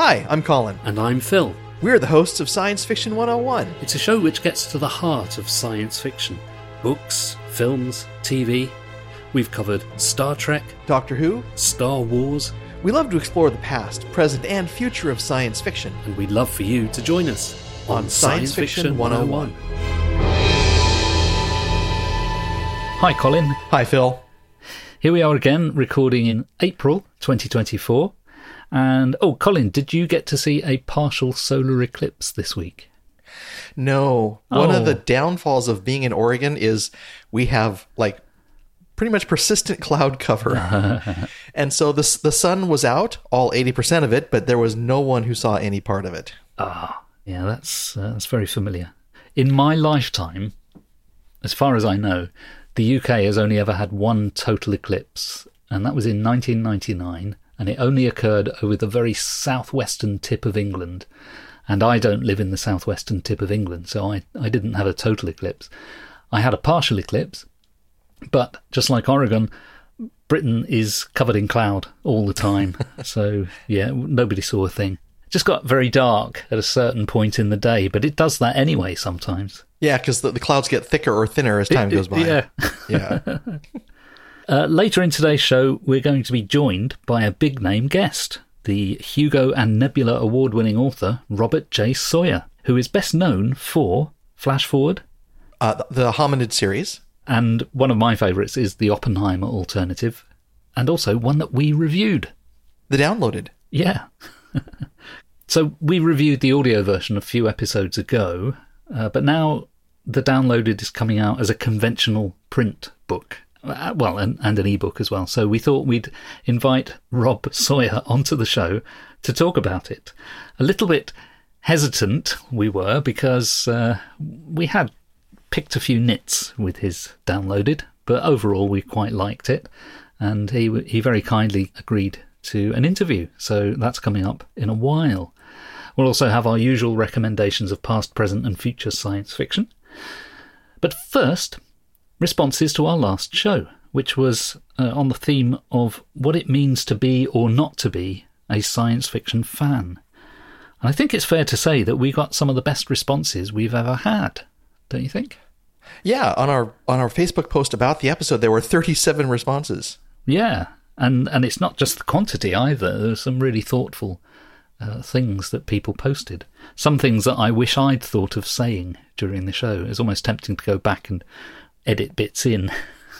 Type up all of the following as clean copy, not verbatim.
Hi, I'm Colin. And I'm Phil. We're the hosts of Science Fiction 101. It's a show which gets to the heart of science fiction. Books, films, TV. We've covered Star Trek, Doctor Who, Star Wars. We love to explore the past, present, and future of science fiction. And we'd love for you to join us on Science Fiction 101. Hi, Colin. Hi, Phil. Here we are again, recording in April 2024. And, Colin, did you get to see a partial solar eclipse this week? No. One of the downfalls of being in Oregon is we have, pretty much persistent cloud cover. And so the sun was out, all 80% of it, but there was no one who saw any part of it. Yeah, that's very familiar. In my lifetime, as far as I know, the UK has only ever had one total eclipse, and that was in 1999. And it only occurred over the very southwestern tip of England. And I don't live in the southwestern tip of England, so I didn't have a total eclipse. I had a partial eclipse, but just like Oregon, Britain is covered in cloud all the time. So, yeah, nobody saw a thing. It just got very dark at a certain point in the day, but it does that anyway sometimes. Yeah, because the clouds get thicker or thinner as time goes by. Yeah. Yeah. Later in today's show, we're going to be joined by a big-name guest, the Hugo and Nebula award-winning author Robert J. Sawyer, who is best known for Flash Forward, the Hominid series. And one of my favourites is the Oppenheimer alternative, and also one that we reviewed. The Downloaded. Yeah. So we reviewed the audio version a few episodes ago, but now the Downloaded is coming out as a conventional print book. Well, and an ebook as well. So we thought we'd invite Rob Sawyer onto the show to talk about it. A little bit hesitant we were because we had picked a few nits with his Downloaded, but overall we quite liked it. And he very kindly agreed to an interview. So that's coming up in a while. We'll also have our usual recommendations of past, present and future science fiction. But first, responses to our last show, which was on the theme of what it means to be or not to be a science fiction fan. And I think it's fair to say that we got some of the best responses we've ever had, don't you think? Yeah, on our Facebook post about the episode, there were 37 responses. Yeah, and it's not just the quantity either. There were some really thoughtful things that people posted. Some things that I wish I'd thought of saying during the show. It was almost tempting to go back and edit bits in.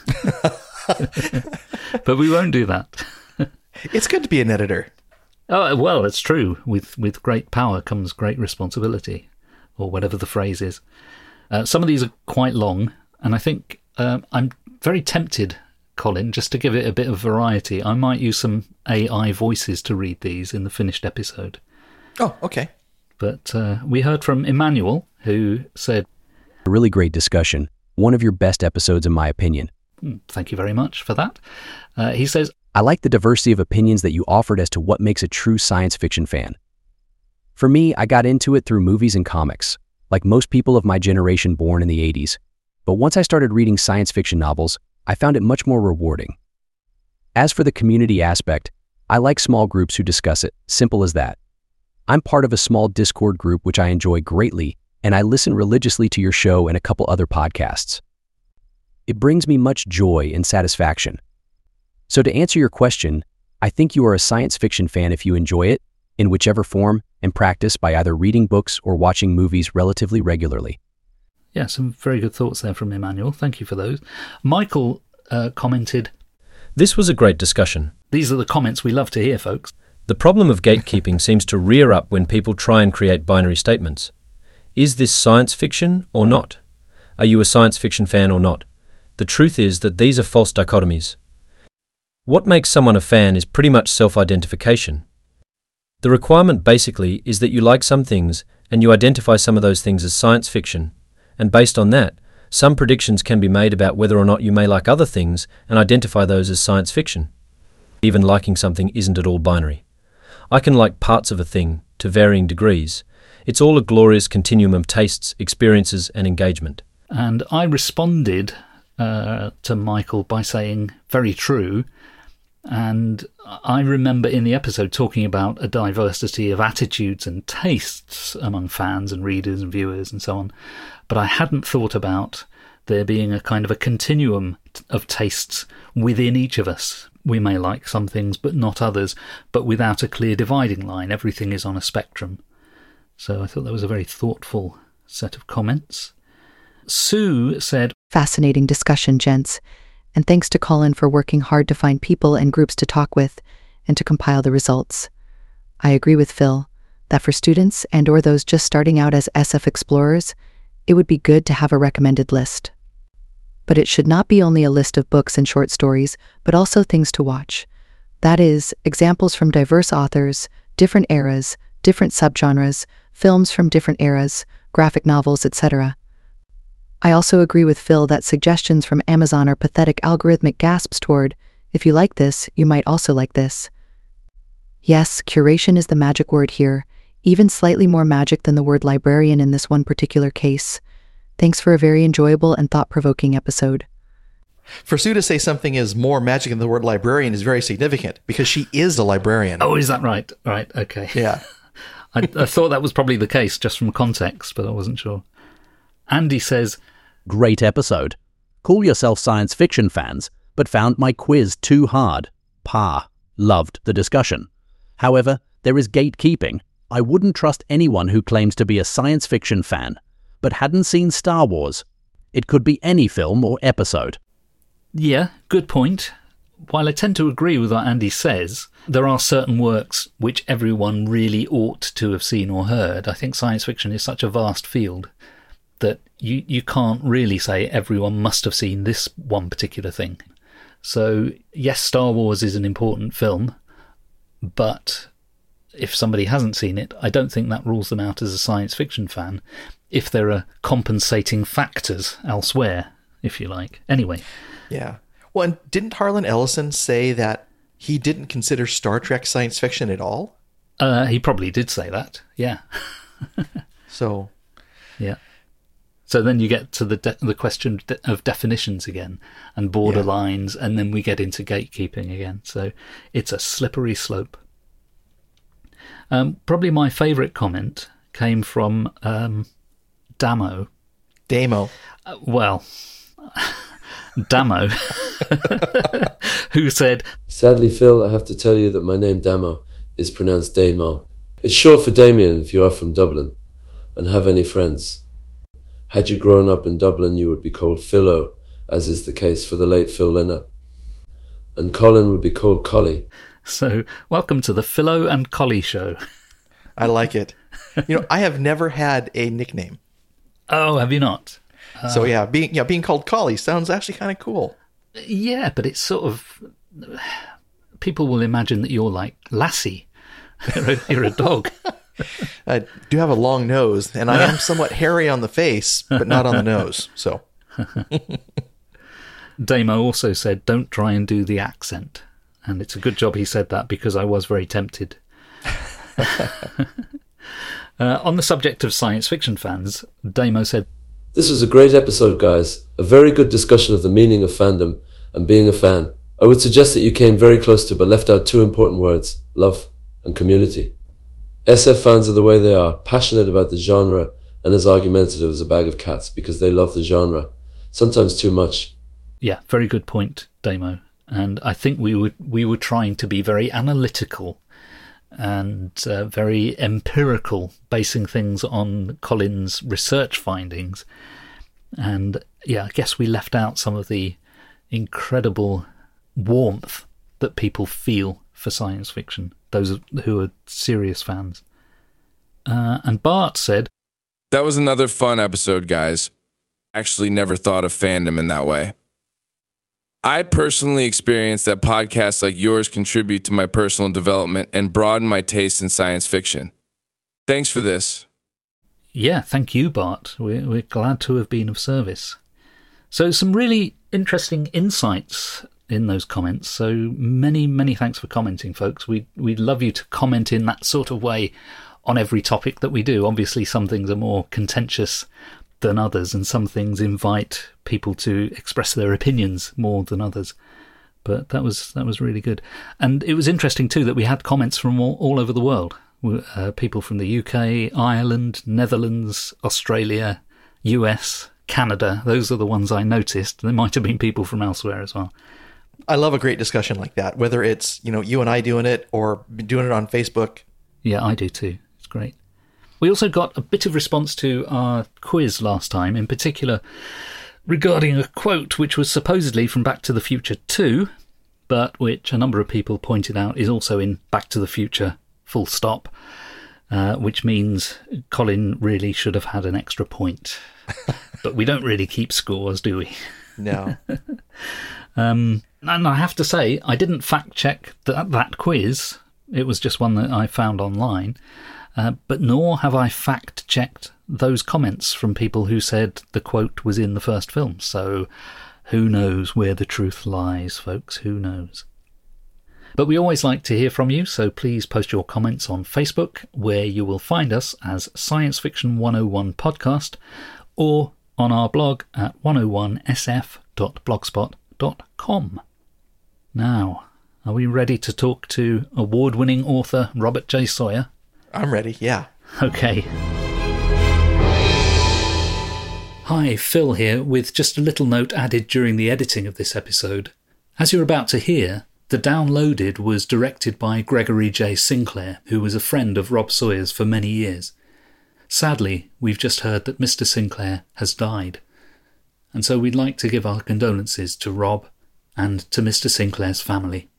But we won't do that. It's good to be an editor. Oh, well, it's true. With great power comes great responsibility, or whatever the phrase is. Some of these are quite long, and I think I'm very tempted, Colin, just to give it a bit of variety. I might use some AI voices to read these in the finished episode. Oh, okay. But we heard from Emmanuel, who said, "A really great discussion. One of your best episodes, in my opinion." Thank you very much for that. He says, "I like the diversity of opinions that you offered as to what makes a true science fiction fan. For me, I got into it through movies and comics, like most people of my generation born in the 80s. But once I started reading science fiction novels, I found it much more rewarding. As for the community aspect, I like small groups who discuss it, simple as that. I'm part of a small Discord group which I enjoy greatly, and I listen religiously to your show and a couple other podcasts. It brings me much joy and satisfaction. So to answer your question, I think you are a science fiction fan if you enjoy it, in whichever form, and practice by either reading books or watching movies relatively regularly." Yeah, some very good thoughts there from Emmanuel. Thank you for those. Michael commented, "This was a great discussion. These are the comments we love to hear, folks. The problem of gatekeeping seems to rear up when people try and create binary statements. Is this science fiction or not? Are you a science fiction fan or not? The truth is that these are false dichotomies. What makes someone a fan is pretty much self-identification. The requirement basically is that you like some things and you identify some of those things as science fiction, and based on that, some predictions can be made about whether or not you may like other things and identify those as science fiction. Even liking something isn't at all binary. I can like parts of a thing to varying degrees. It's all a glorious continuum of tastes, experiences and engagement." And I responded to Michael by saying, very true, And I remember in the episode talking about a diversity of attitudes and tastes among fans and readers and viewers and so on. But I hadn't thought about there being a kind of a continuum of tastes within each of us. We may like some things but not others, but without a clear dividing line. Everything is on a spectrum. So I thought that was a very thoughtful set of comments. Sue said, "Fascinating discussion, gents. And thanks to Colin for working hard to find people and groups to talk with and to compile the results. I agree with Phil that for students and or those just starting out as SF explorers, it would be good to have a recommended list. But it should not be only a list of books and short stories, but also things to watch. That is, examples from diverse authors, different eras, different subgenres, films from different eras, graphic novels, etc. I also agree with Phil that suggestions from Amazon are pathetic algorithmic gasps toward, if you like this, you might also like this. Yes, curation is the magic word here, even slightly more magic than the word librarian in this one particular case. Thanks for a very enjoyable and thought-provoking episode." For Sue to say something is more magic than the word librarian is very significant, because she is a librarian. Oh, is that right? Right, okay. Yeah. I thought that was probably the case, just from context, but I wasn't sure. Andy says, Great episode. Call yourself science fiction fans, but found my quiz too hard. Loved the discussion. However, there is gatekeeping. I wouldn't trust anyone who claims to be a science fiction fan, but hadn't seen Star Wars. It could be any film or episode. Yeah, good point. While I tend to agree with what Andy says, there are certain works which everyone really ought to have seen or heard. I think science fiction is such a vast field that you can't really say everyone must have seen this one particular thing. So, yes, Star Wars is an important film, but if somebody hasn't seen it, I don't think that rules them out as a science fiction fan, if there are compensating factors elsewhere, if you like. Anyway. Yeah. Well, and didn't Harlan Ellison say that he didn't consider Star Trek science fiction at all? He probably did say that, yeah. So... yeah. So then you get to the question of definitions again, and border lines, and then we get into gatekeeping again. So it's a slippery slope. Probably my favourite comment came from Damo. Damo. Damo, who said, "Sadly, Phil, I have to tell you that my name Damo is pronounced Damo. It's short for Damien if you are from Dublin and have any friends. Had you grown up in Dublin, you would be called Philo, as is the case for the late Phil Lynott. And Colin would be called Collie." So, welcome to the Philo and Collie show. I like it. I have never had a nickname. Oh, have you not? So yeah, being called Collie sounds actually kind of cool. Yeah, but it's sort of... people will imagine that you're like Lassie. You're a dog. I do have a long nose, and I am somewhat hairy on the face, but not on the nose. So, Damo also said, "Don't try and do the accent," and it's a good job he said that because I was very tempted. On the subject of science fiction fans, Damo said, "This was a great episode, guys. A very good discussion of the meaning of fandom and being a fan. I would suggest that you came very close to but left out two important words: love and community. SF fans are the way they are, passionate about the genre and as argumentative as a bag of cats because they love the genre, sometimes too much." Yeah, very good point, Damo. And I think we were trying to be very analytical and very empirical, basing things on Colin's research findings. And yeah, I guess we left out some of the incredible warmth that people feel for science fiction, those who are serious fans. And Bart said, "That was another fun episode, guys. Actually never thought of fandom in that way. I personally experienced that podcasts like yours contribute to my personal development and broaden my taste in science fiction. Thanks for this." Yeah, thank you, Bart. We're glad to have been of service. So some really interesting insights in those comments. So many thanks for commenting, folks. We'd love you to comment in that sort of way on every topic that we do. Obviously, some things are more contentious than others, and some things invite people to express their opinions more than others. But that was really good. And it was interesting, too, that we had comments from all over the world. People from the UK, Ireland, Netherlands, Australia, US, Canada. Those are the ones I noticed. There might have been people from elsewhere as well. I love a great discussion like that, whether it's, you and I doing it or doing it on Facebook. Yeah, I do too. It's great. We also got a bit of response to our quiz last time, in particular regarding a quote which was supposedly from Back to the Future 2, but which a number of people pointed out is also in Back to the Future full stop, which means Colin really should have had an extra point. But we don't really keep scores, do we? No. And I have to say, I didn't fact-check that quiz. It was just one that I found online. But nor have I fact-checked those comments from people who said the quote was in the first film. So who knows where the truth lies, folks? Who knows? But we always like to hear from you, so please post your comments on Facebook, where you will find us as Science Fiction 101 Podcast, or on our blog at 101sf.blogspot.com. Now, are we ready to talk to award-winning author Robert J. Sawyer? I'm ready, yeah. Okay. Hi, Phil here, with just a little note added during the editing of this episode. As you're about to hear, The Downloaded was directed by Gregory J. Sinclair, who was a friend of Rob Sawyer's for many years. Sadly, we've just heard that Mr. Sinclair has died, and so we'd like to give our condolences to Rob and to Mr. Sinclair's family.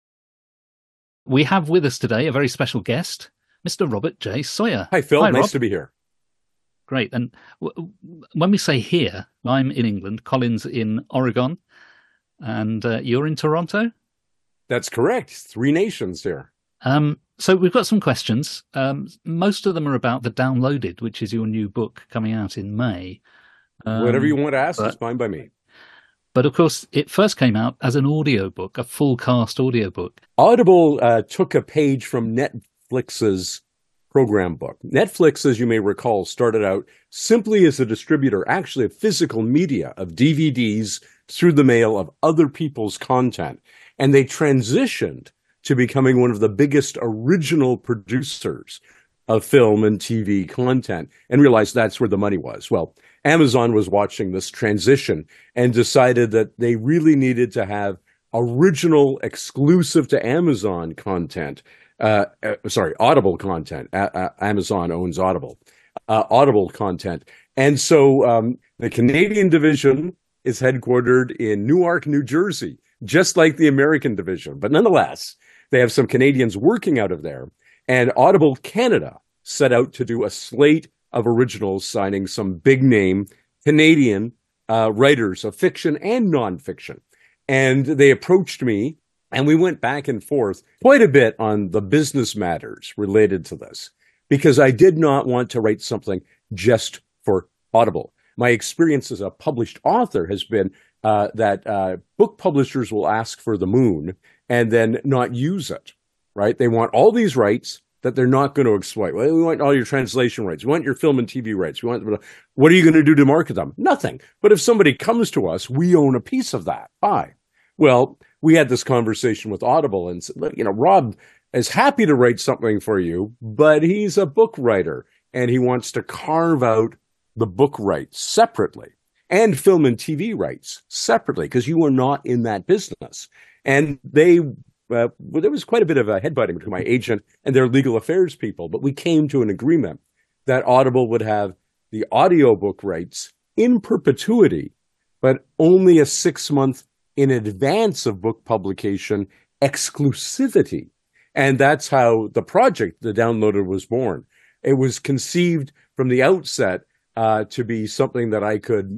We have with us today a very special guest, Mr. Robert J. Sawyer. Hi, Phil. Hi, nice Rob. to be here. Great. And when we say here, I'm in England, Colin's in Oregon, and you're in Toronto? That's correct. 3 nations here. So we've got some questions. Most of them are about The Downloaded, which is your new book coming out in May. Whatever you want to ask is fine by me. But of course, it first came out as an audiobook, a full cast audiobook. Audible took a page from Netflix's program book. Netflix, as you may recall, started out simply as a distributor, actually of physical media, of DVDs through the mail of other people's content. And they transitioned to becoming one of the biggest original producers of film and TV content and realized that's where the money was. Well, Amazon was watching this transition and decided that they really needed to have original, exclusive to Amazon content. Audible content. Amazon owns Audible. Audible content. And so the Canadian division is headquartered in Newark, New Jersey, just like the American division. But nonetheless, they have some Canadians working out of there. And Audible Canada set out to do a slate of originals, signing some big-name Canadian writers of fiction and nonfiction. And they approached me, and we went back and forth quite a bit on the business matters related to this, because I did not want to write something just for Audible. My experience as a published author has been that book publishers will ask for the moon and then not use it, right? They want all these rights that they're not going to exploit. Well, we want all your translation rights. We want your film and TV rights. What are you going to do to market them? Nothing. But if somebody comes to us, we own a piece of that. Well, we had this conversation with Audible and said, Rob is happy to write something for you, but he's a book writer and he wants to carve out the book rights separately and film and TV rights separately because you are not in that business. And there was quite a bit of a headbutting between my agent and their legal affairs people, but we came to an agreement that Audible would have the audiobook rights in perpetuity, but only a 6-month in advance of book publication exclusivity. And that's how the project, The Downloaded, was born. It was conceived from the outset to be something that I could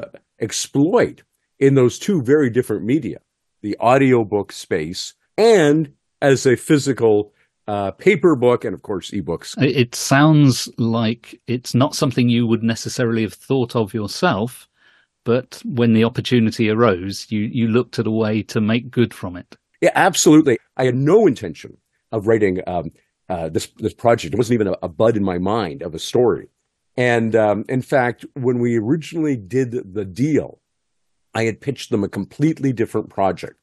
exploit in those 2 very different media, the audiobook space and as a physical paper book and, of course, ebooks. It sounds like it's not something you would necessarily have thought of yourself, but when the opportunity arose, you looked at a way to make good from it. Yeah, absolutely. I had no intention of writing this project. It wasn't even a bud in my mind of a story. And in fact, when we originally did the deal, I had pitched them a completely different project.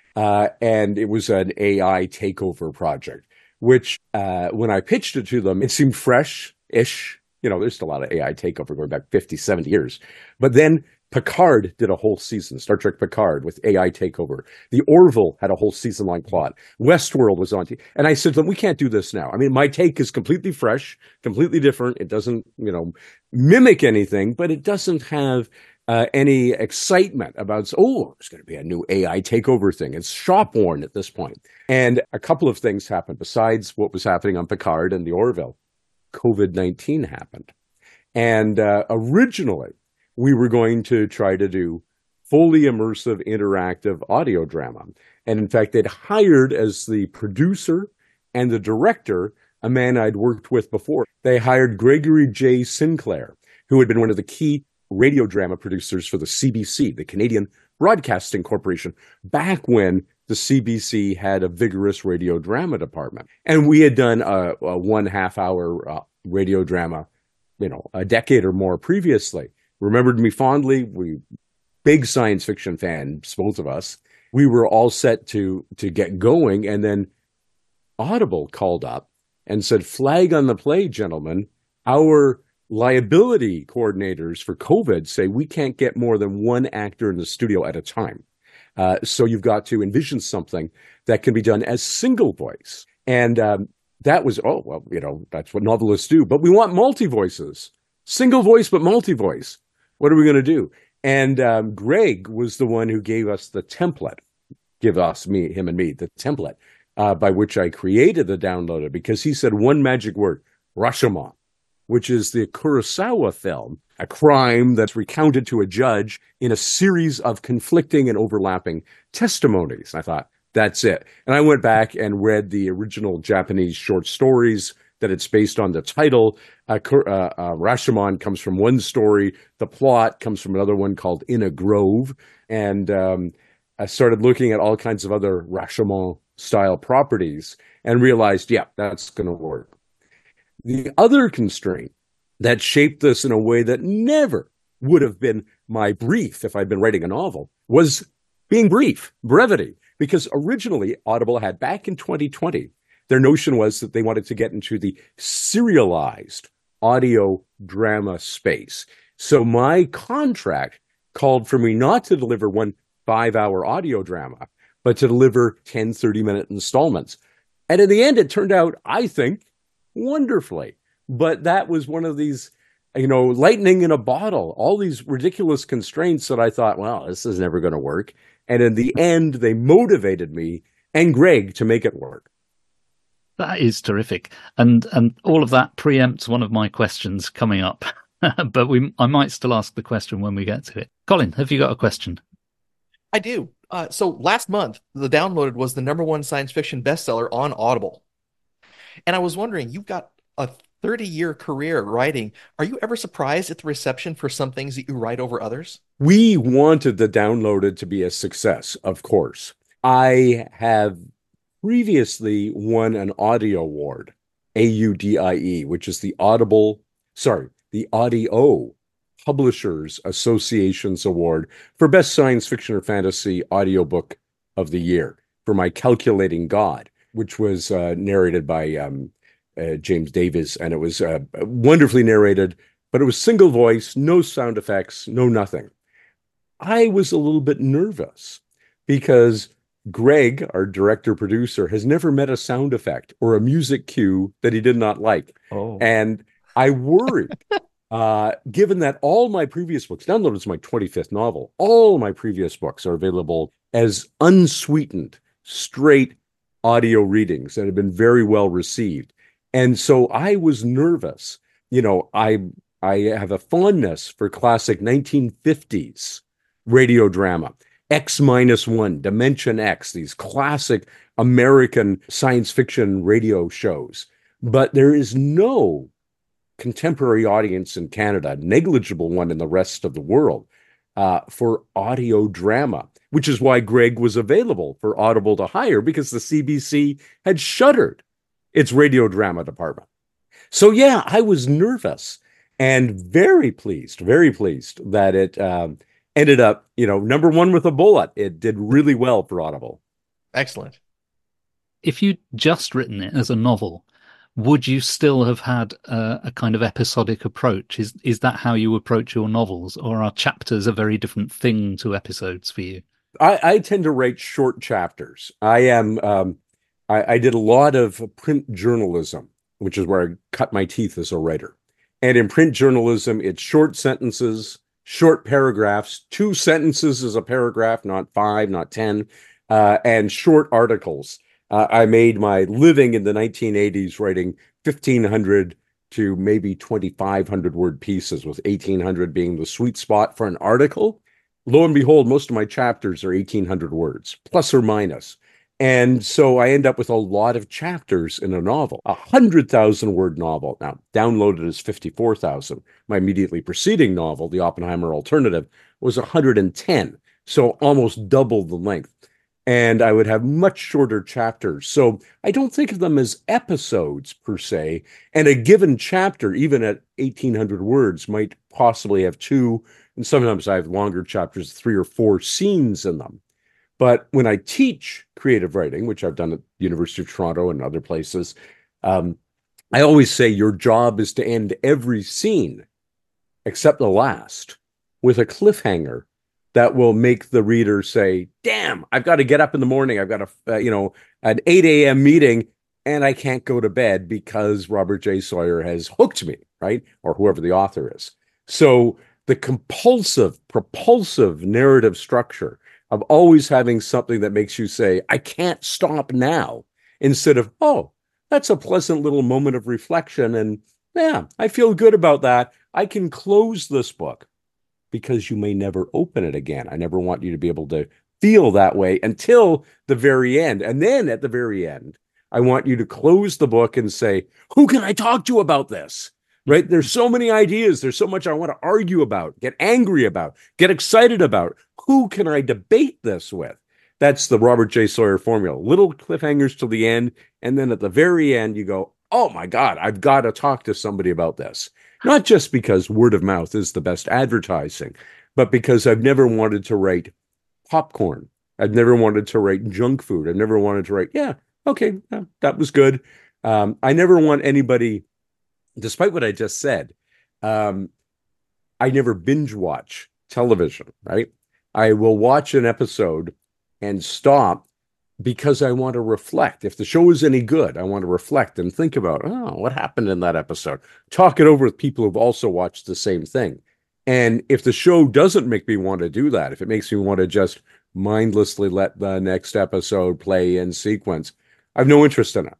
And it was an AI takeover project, which when I pitched it to them, it seemed fresh-ish. There's still a lot of AI takeover going back 50, 70 years. But then Picard did a whole season, Star Trek Picard with AI takeover. The Orville had a whole season-long plot. Westworld was on TV. And I said to them, we can't do this now. I mean, my take is completely fresh, completely different. It doesn't, mimic anything, but it doesn't have any excitement about, there's going to be a new AI takeover thing. It's shop-worn at this point. And a couple of things happened besides what was happening on Picard and the Orville. COVID-19 happened. And originally, we were going to try to do fully immersive, interactive audio drama. And in fact, they'd hired as the producer and the director a man I'd worked with before. They hired Gregory J. Sinclair, who had been one of the key radio drama producers for the CBC, the Canadian Broadcasting Corporation, back when the CBC had a vigorous radio drama department. And we had done a 1.5 hour radio drama, a decade or more previously. Remembered me fondly. We big science fiction fans, both of us. We were all set to get going. And then Audible called up and said, flag on the play, gentlemen. Our liability coordinators for COVID say we can't get more than one actor in the studio at a time. So you've got to envision something that can be done as single voice. And that was, that's what novelists do. But we want multi-voices. Single voice, but multi-voice. What are we going to do? And Greg was the one who gave us the template, him and me, the template by which I created the downloader, because he said one magic word, Rashomon, which is the Kurosawa film, a crime that's recounted to a judge in a series of conflicting and overlapping testimonies. I thought, that's it. And I went back and read the original Japanese short stories that it's based on. The title, Rashomon, comes from one story. The plot comes from another one called In a Grove. And I started looking at all kinds of other Rashomon-style properties and realized, yeah, that's going to work. The other constraint that shaped this in a way that never would have been my brief if I'd been writing a novel was being brief, brevity. Because originally, Audible had, back in 2020, their notion was that they wanted to get into the serialized audio drama space. So my contract called for me not to deliver one 5-hour audio drama, but to deliver 10, 30-minute installments. And in the end, it turned out, I think, wonderfully. But that was one of these, lightning in a bottle, all these ridiculous constraints that I thought, well, this is never going to work. And in the end, they motivated me and Greg to make it work. That is terrific. And all of that preempts one of my questions coming up. But I might still ask the question when we get to it. Colin, have you got a question? I do. So last month, The Downloaded was the #1 science fiction bestseller on Audible. And I was wondering, you've got a 30-year career writing. Are you ever surprised at the reception for some things that you write over others? We wanted The Downloaded to be a success, of course. I have previously won an Audio Award, AUDIE, which is the Audio Publishers Association's award for Best Science Fiction or Fantasy Audiobook of the Year for my Calculating God, which was narrated by James Davies, and it was wonderfully narrated, but it was single voice, no sound effects, no nothing. I was a little bit nervous because Greg, our director-producer, has never met a sound effect or a music cue that he did not like. Oh. And I worried, given that all my previous books, Downloaded is my 25th novel, all my previous books are available as unsweetened, straight audio readings that have been very well received. And so I was nervous. I have a fondness for classic 1950s radio drama. X-1, Dimension X, these classic American science fiction radio shows. But there is no contemporary audience in Canada, negligible one in the rest of the world, for audio drama, which is why Greg was available for Audible to hire, because the CBC had shuttered its radio drama department. So yeah, I was nervous and very pleased that it ended up, #1 with a bullet. It did really well for Audible. Excellent. If you'd just written it as a novel, would you still have had a kind of episodic approach? Is that how you approach your novels, or are chapters a very different thing to episodes for you? I tend to write short chapters. I did a lot of print journalism, which is where I cut my teeth as a writer. And in print journalism, it's short sentences, short paragraphs. 2 sentences is a paragraph, not 5, not 10, and short articles. I made my living in the 1980s writing 1,500 to maybe 2,500 word pieces, with 1,800 being the sweet spot for an article. Lo and behold, most of my chapters are 1,800 words, plus or minus. And so I end up with a lot of chapters in a novel, 100,000 word novel. Now, downloaded is 54,000. My immediately preceding novel, The Oppenheimer Alternative, was 110, so almost double the length. And I would have much shorter chapters. So I don't think of them as episodes per se. And a given chapter, even at 1,800 words, might possibly have 2, and sometimes I have longer chapters, 3 or 4 scenes in them. But when I teach creative writing, which I've done at the University of Toronto and other places, I always say your job is to end every scene, except the last, with a cliffhanger that will make the reader say, damn, I've got to get up in the morning. I've got an 8 a.m. meeting, and I can't go to bed because Robert J. Sawyer has hooked me, right? Or whoever the author is. So the propulsive narrative structure of always having something that makes you say, I can't stop now, instead of, oh, that's a pleasant little moment of reflection. And yeah, I feel good about that. I can close this book, because you may never open it again. I never want you to be able to feel that way until the very end. And then at the very end, I want you to close the book and say, who can I talk to about this? Right? There's so many ideas. There's so much I want to argue about, get angry about, get excited about. Who can I debate this with? That's the Robert J. Sawyer formula. Little cliffhangers till the end. And then at the very end, you go, oh my God, I've got to talk to somebody about this. Not just because word of mouth is the best advertising, but because I've never wanted to write popcorn. I've never wanted to write junk food. I've never wanted to write, yeah, okay, that was good. I never want anybody, despite what I just said, I never binge watch television, right? I will watch an episode and stop because I want to reflect. If the show is any good, I want to reflect and think about, oh, what happened in that episode? Talk it over with people who've also watched the same thing. And if the show doesn't make me want to do that, if it makes me want to just mindlessly let the next episode play in sequence, I have no interest in it.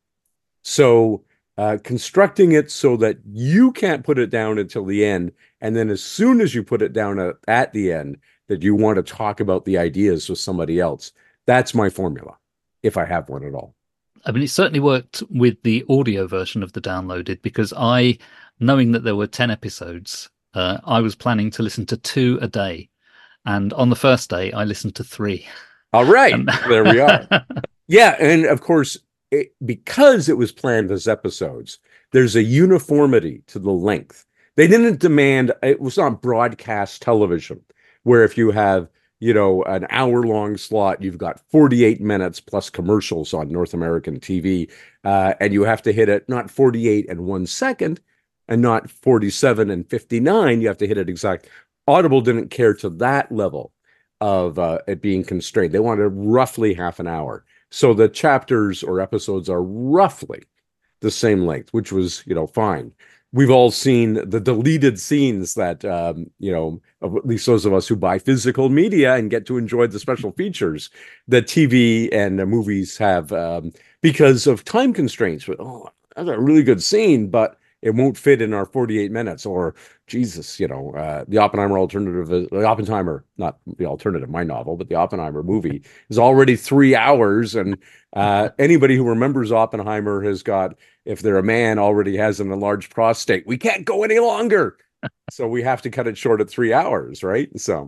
So constructing it so that you can't put it down until the end, and then as soon as you put it down at the end, that you want to talk about the ideas with somebody else. That's my formula, if I have one at all. I mean, it certainly worked with the audio version of the Downloaded, because knowing that there were 10 episodes, I was planning to listen to 2 a day. And on the first day, I listened to 3. All right. There we are. Yeah. And of course, because it was planned as episodes, there's a uniformity to the length. They didn't demand, it was not broadcast television, where if you have, an hour-long slot, you've got 48 minutes plus commercials on North American TV, and you have to hit it not 48 and 1 second, and not 47 and 59. You have to hit it exact. Audible didn't care to that level of it being constrained. They wanted roughly half an hour. So the chapters or episodes are roughly the same length, which was, fine. We've all seen the deleted scenes that, at least those of us who buy physical media and get to enjoy the special features that TV and movies have because of time constraints. Oh, that's a really good scene, but it won't fit in our 48 minutes. Or, Jesus, the Oppenheimer alternative, the Oppenheimer, not the alternative, my novel, but the Oppenheimer movie is already 3 hours. And anybody who remembers Oppenheimer has got, if they're a man, already has an enlarged prostate. We can't go any longer. So we have to cut it short at 3 hours, right? So,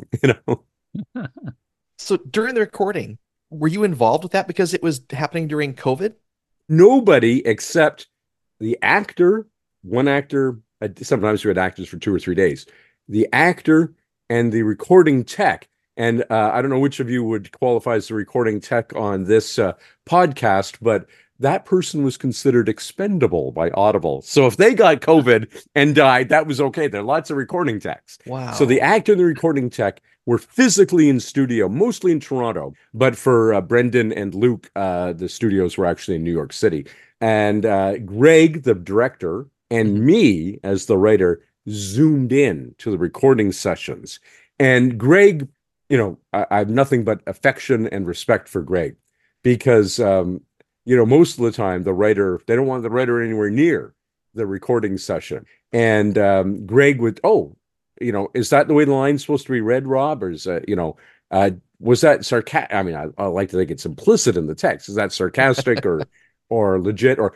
So during the recording, were you involved with that because it was happening during COVID? Nobody except the actor, one actor. Sometimes we had actors for 2 or 3 days. The actor and the recording tech And I don't know which of you would qualify as the recording tech on this podcast, but that person was considered expendable by Audible. So if they got COVID and died, that was okay. There are lots of recording techs. Wow. So the actor and the recording tech were physically in studio, mostly in Toronto. But for Brendan and Luke, the studios were actually in New York City. And Greg, the director, and me as the writer zoomed in to the recording sessions. And Greg, I have nothing but affection and respect for Greg because, most of the time they don't want the writer anywhere near the recording session. And Greg would, is that the way the line's supposed to be read, Rob? Or is that, was that sarcastic? I mean, I like to think it's implicit in the text. Is that sarcastic or legit or,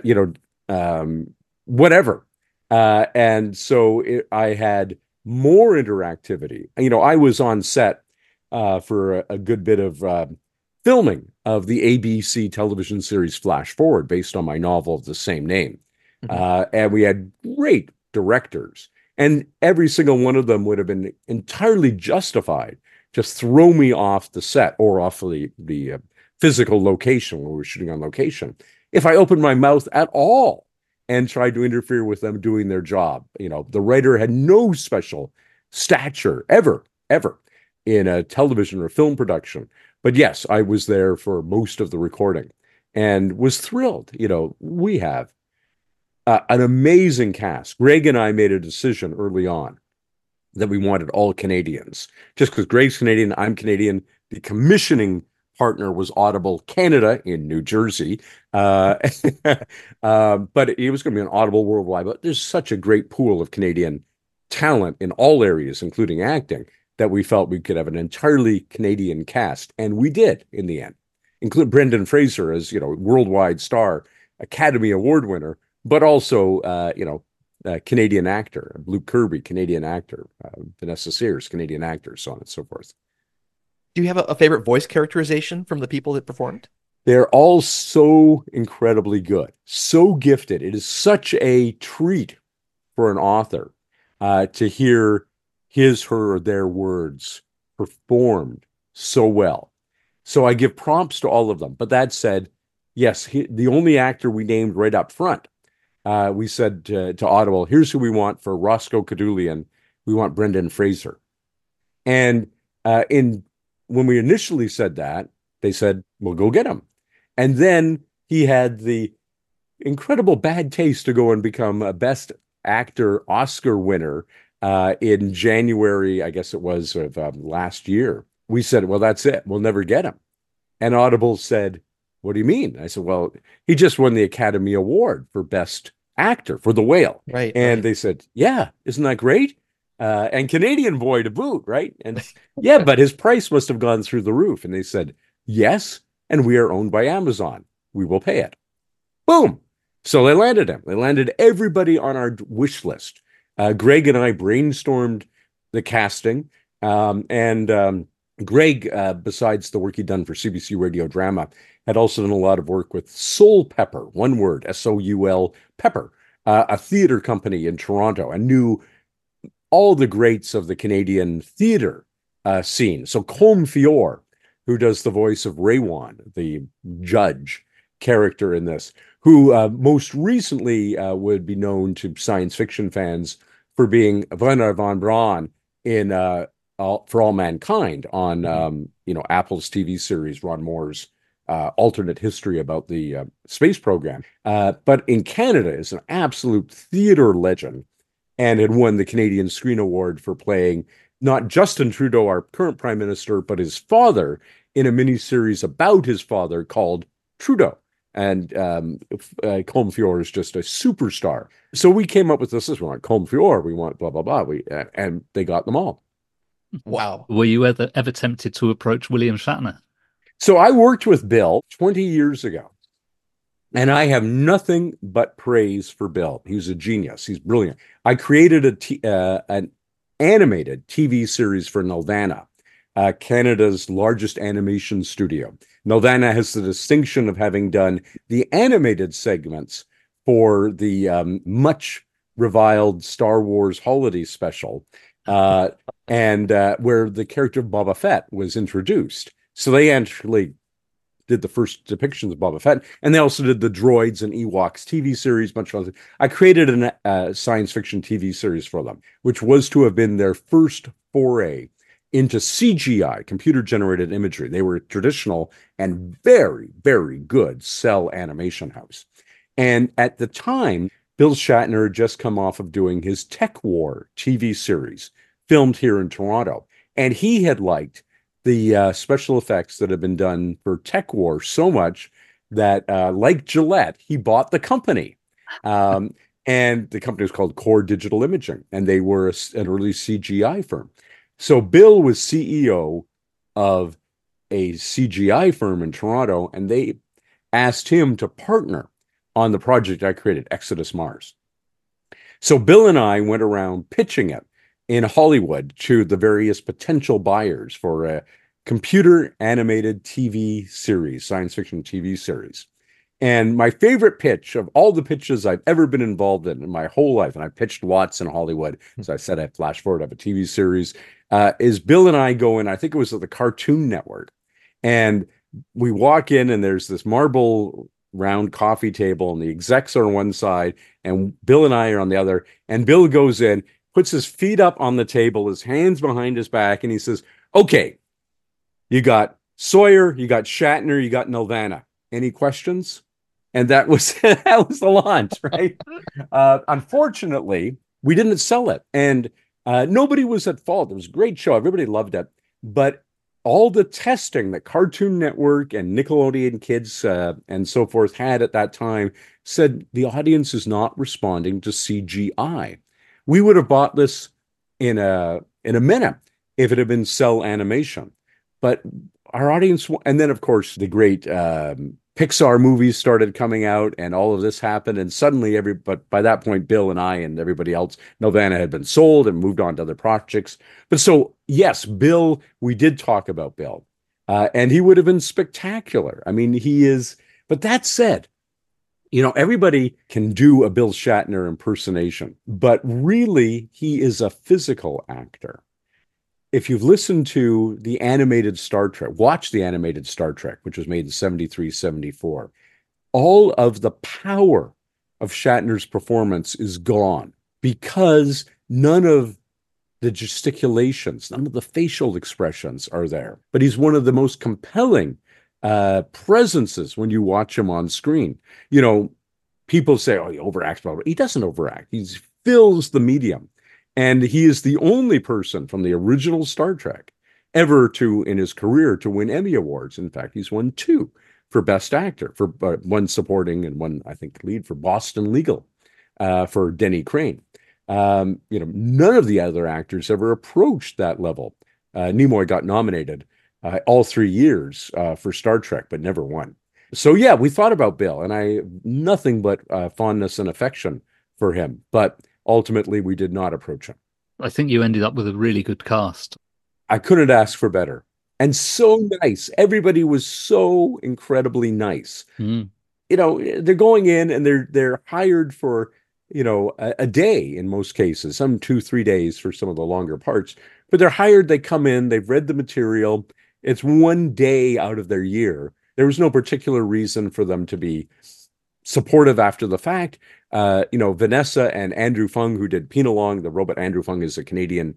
whatever. And so I had more interactivity. I was on set for a good bit of filming of the ABC television series Flash Forward, based on my novel of the same name. And we had great directors, and every single one of them would have been entirely justified. Just throw me off the set or off the physical location when we were shooting on location if I opened my mouth at all and tried to interfere with them doing their job. The writer had no special stature ever in a television or film production. But yes, I was there for most of the recording and was thrilled. We have an amazing cast. Greg and I made a decision early on that we wanted all Canadians. Just because Greg's Canadian, I'm Canadian. The commissioning partner was Audible Canada in New Jersey. But it was going to be an Audible worldwide. But there's such a great pool of Canadian talent in all areas, including acting, that we felt we could have an entirely Canadian cast. And we did in the end. Include Brendan Fraser as, worldwide star, Academy Award winner, but also, Canadian actor. Luke Kirby, Canadian actor. Vanessa Sears, Canadian actor, so on and so forth. Do you have a favorite voice characterization from the people that performed? They're all so incredibly good, so gifted. It is such a treat for an author to hear his, her, or their words performed so well. So I give prompts to all of them. But that said, yes, the only actor we named right up front, we said to Audible, here's who we want for Roscoe Cadulian. We want Brendan Fraser. And when we initially said that, they said, we'll go get him. And then he had the incredible bad taste to go and become a Best Actor Oscar winner in January, I guess it was, of last year. We said, well, that's it. We'll never get him. And Audible said, what do you mean? I said, well, he just won the Academy Award for Best Actor for The Whale. Right. And they said, yeah, isn't that great? And Canadian boy to boot, right? And yeah, but his price must have gone through the roof. And they said, yes, and we are owned by Amazon. We will pay it. Boom. So they landed him. They landed everybody on our wish list. Greg and I brainstormed the casting. Greg, besides the work he'd done for CBC Radio Drama, had also done a lot of work with Soul Pepper, one word, Soul Pepper, a theater company in Toronto, and knew all the greats of the Canadian theater scene. So Colm Feore, who does the voice of Raywan, the judge character in this, who most recently would be known to science fiction fans for being Werner von Braun in For All Mankind on Apple's TV series, Ron Moore's alternate history about the space program. But in Canada is an absolute theater legend and had won the Canadian Screen Award for playing not Justin Trudeau, our current prime minister, but his father in a miniseries about his father called Trudeau. And Colm Feore is just a superstar. So we came up with this. We want Colm Feore. We want blah, blah, blah. And they got them all. Wow. Were you ever tempted to approach William Shatner? So I worked with Bill 20 years ago. And I have nothing but praise for Bill. He's a genius. He's brilliant. I created an animated TV series for Nelvana, Canada's largest animation studio. Nelvana has the distinction of having done the animated segments for the much reviled Star Wars holiday special. and where the character of Boba Fett was introduced. So they actually did the first depictions of Boba Fett, and they also did the Droids and Ewoks TV series, bunch of other. I created a science fiction TV series for them, which was to have been their first foray into CGI, computer-generated imagery. They were a traditional and very, very good cell animation house. And at the time, Bill Shatner had just come off of doing his Tech War TV series, filmed here in Toronto. And he had liked the special effects that had been done for Tech War so much that, like Gillette, he bought the company. And the company was called Core Digital Imaging, and they were an early CGI firm. So Bill was CEO of a CGI firm in Toronto, and they asked him to partner on the project I created, Exodus Mars. So Bill and I went around pitching it in Hollywood to the various potential buyers for a computer animated TV series, science fiction TV series. And my favorite pitch of all the pitches I've ever been involved in my whole life, and I pitched lots in Hollywood, as I said, I flash forward, I have a TV series, is Bill and I go in, I think it was at the Cartoon Network, and we walk in and there's this marble round coffee table and the execs are on one side and Bill and I are on the other, and Bill goes in, puts his feet up on the table, his hands behind his back, and he says, okay, you got Sawyer, you got Shatner, you got Nelvana. Any questions? And that was that was the launch, right? Unfortunately, we didn't sell it, and nobody was at fault. It was a great show; everybody loved it. But all the testing that Cartoon Network and Nickelodeon Kids and so forth had at that time said the audience is not responding to CGI. We would have bought this in a minute if it had been cell animation, but our audience, and then of course the great Pixar movies started coming out and all of this happened. And suddenly but by that point, Bill and I and everybody else, Nelvana had been sold and moved on to other projects. But so, yes, Bill, we did talk about Bill and he would have been spectacular. I mean, he is, but that said, you know, everybody can do a Bill Shatner impersonation, but really he is a physical actor. If you've listened to the animated Star Trek, watch the animated Star Trek, which was made in 73, 74, all of the power of Shatner's performance is gone because none of the gesticulations, none of the facial expressions are there. But he's one of the most compelling presences when you watch him on screen. You know, people say, oh, he overacts. He doesn't overact. He fills the medium. And he is the only person from the original Star Trek ever to, in his career, to win Emmy Awards. In fact, he's won 2 for Best Actor, for one supporting and one, I think, lead for Boston Legal for Denny Crane. You know, none of the other actors ever approached that level. Nimoy got nominated all 3 years for Star Trek, but never won. So yeah, we thought about Bill, and I nothing but fondness and affection for him. But ultimately, we did not approach him. I think you ended up with a really good cast. I couldn't ask for better. And so nice. Everybody was so incredibly nice. You know, they're going in and they're hired for, you know, a day in most cases, some 2-3 days for some of the longer parts. But they're hired, they come in, they've read the material. It's one day out of their year. There was no particular reason for them to be supportive after the fact. You know, Vanessa and Andrew Fung, who did Penalong, the robot Andrew Fung is a Canadian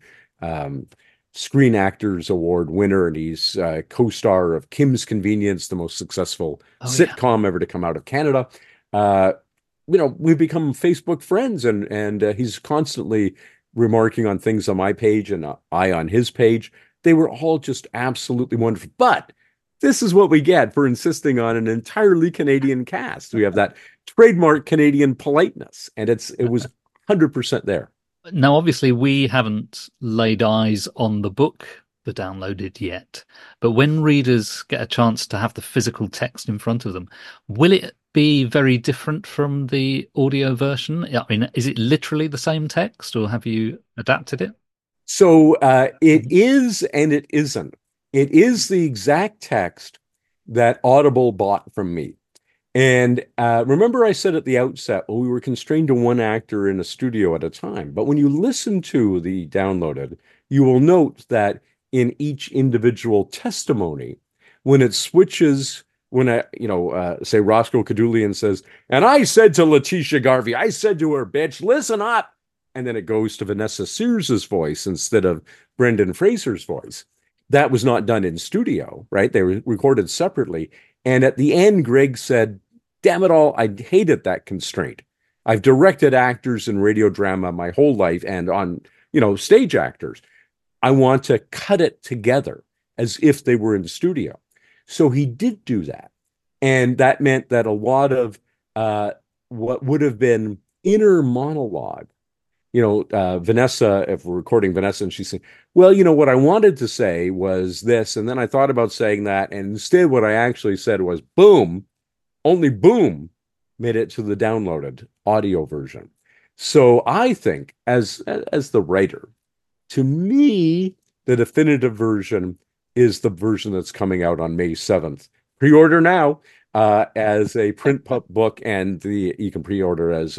Screen Actors Award winner, and he's co-star of Kim's Convenience, the most successful sitcom ever to come out of Canada. You know, we've become Facebook friends, and he's constantly remarking on things on my page and I on his page. They were all just absolutely wonderful. But this is what we get for insisting on an entirely Canadian cast. We have that trademark Canadian politeness, and it was 100% there. Now, obviously, we haven't laid eyes on the book, The Downloaded, yet. But when readers get a chance to have the physical text in front of them, will it be very different from the audio version? I mean, is it literally the same text, or have you adapted it? So it is and it isn't. It is the exact text that Audible bought from me. And remember, I said at the outset, well, we were constrained to one actor in a studio at a time. But when you listen to the downloaded, you will note that in each individual testimony, when it switches, when say Roscoe Kadulian says, and I said to Letitia Garvey, I said to her, bitch, listen up. And then it goes to Vanessa Sears's voice instead of Brendan Fraser's voice. That was not done in studio, right? They were recorded separately. And at the end, Greg said, damn it all, I hated that constraint. I've directed actors in radio drama my whole life and on, stage actors. I want to cut it together as if they were in the studio. So he did do that. And that meant that a lot of what would have been inner monologue, Vanessa, if we're recording Vanessa, and she's saying, well, what I wanted to say was this, and then I thought about saying that, and instead what I actually said was boom, only boom made it to the downloaded audio version. So I think, as the writer, to me, the definitive version is the version that's coming out on May 7th. Pre-order now as a print book, and you can pre-order as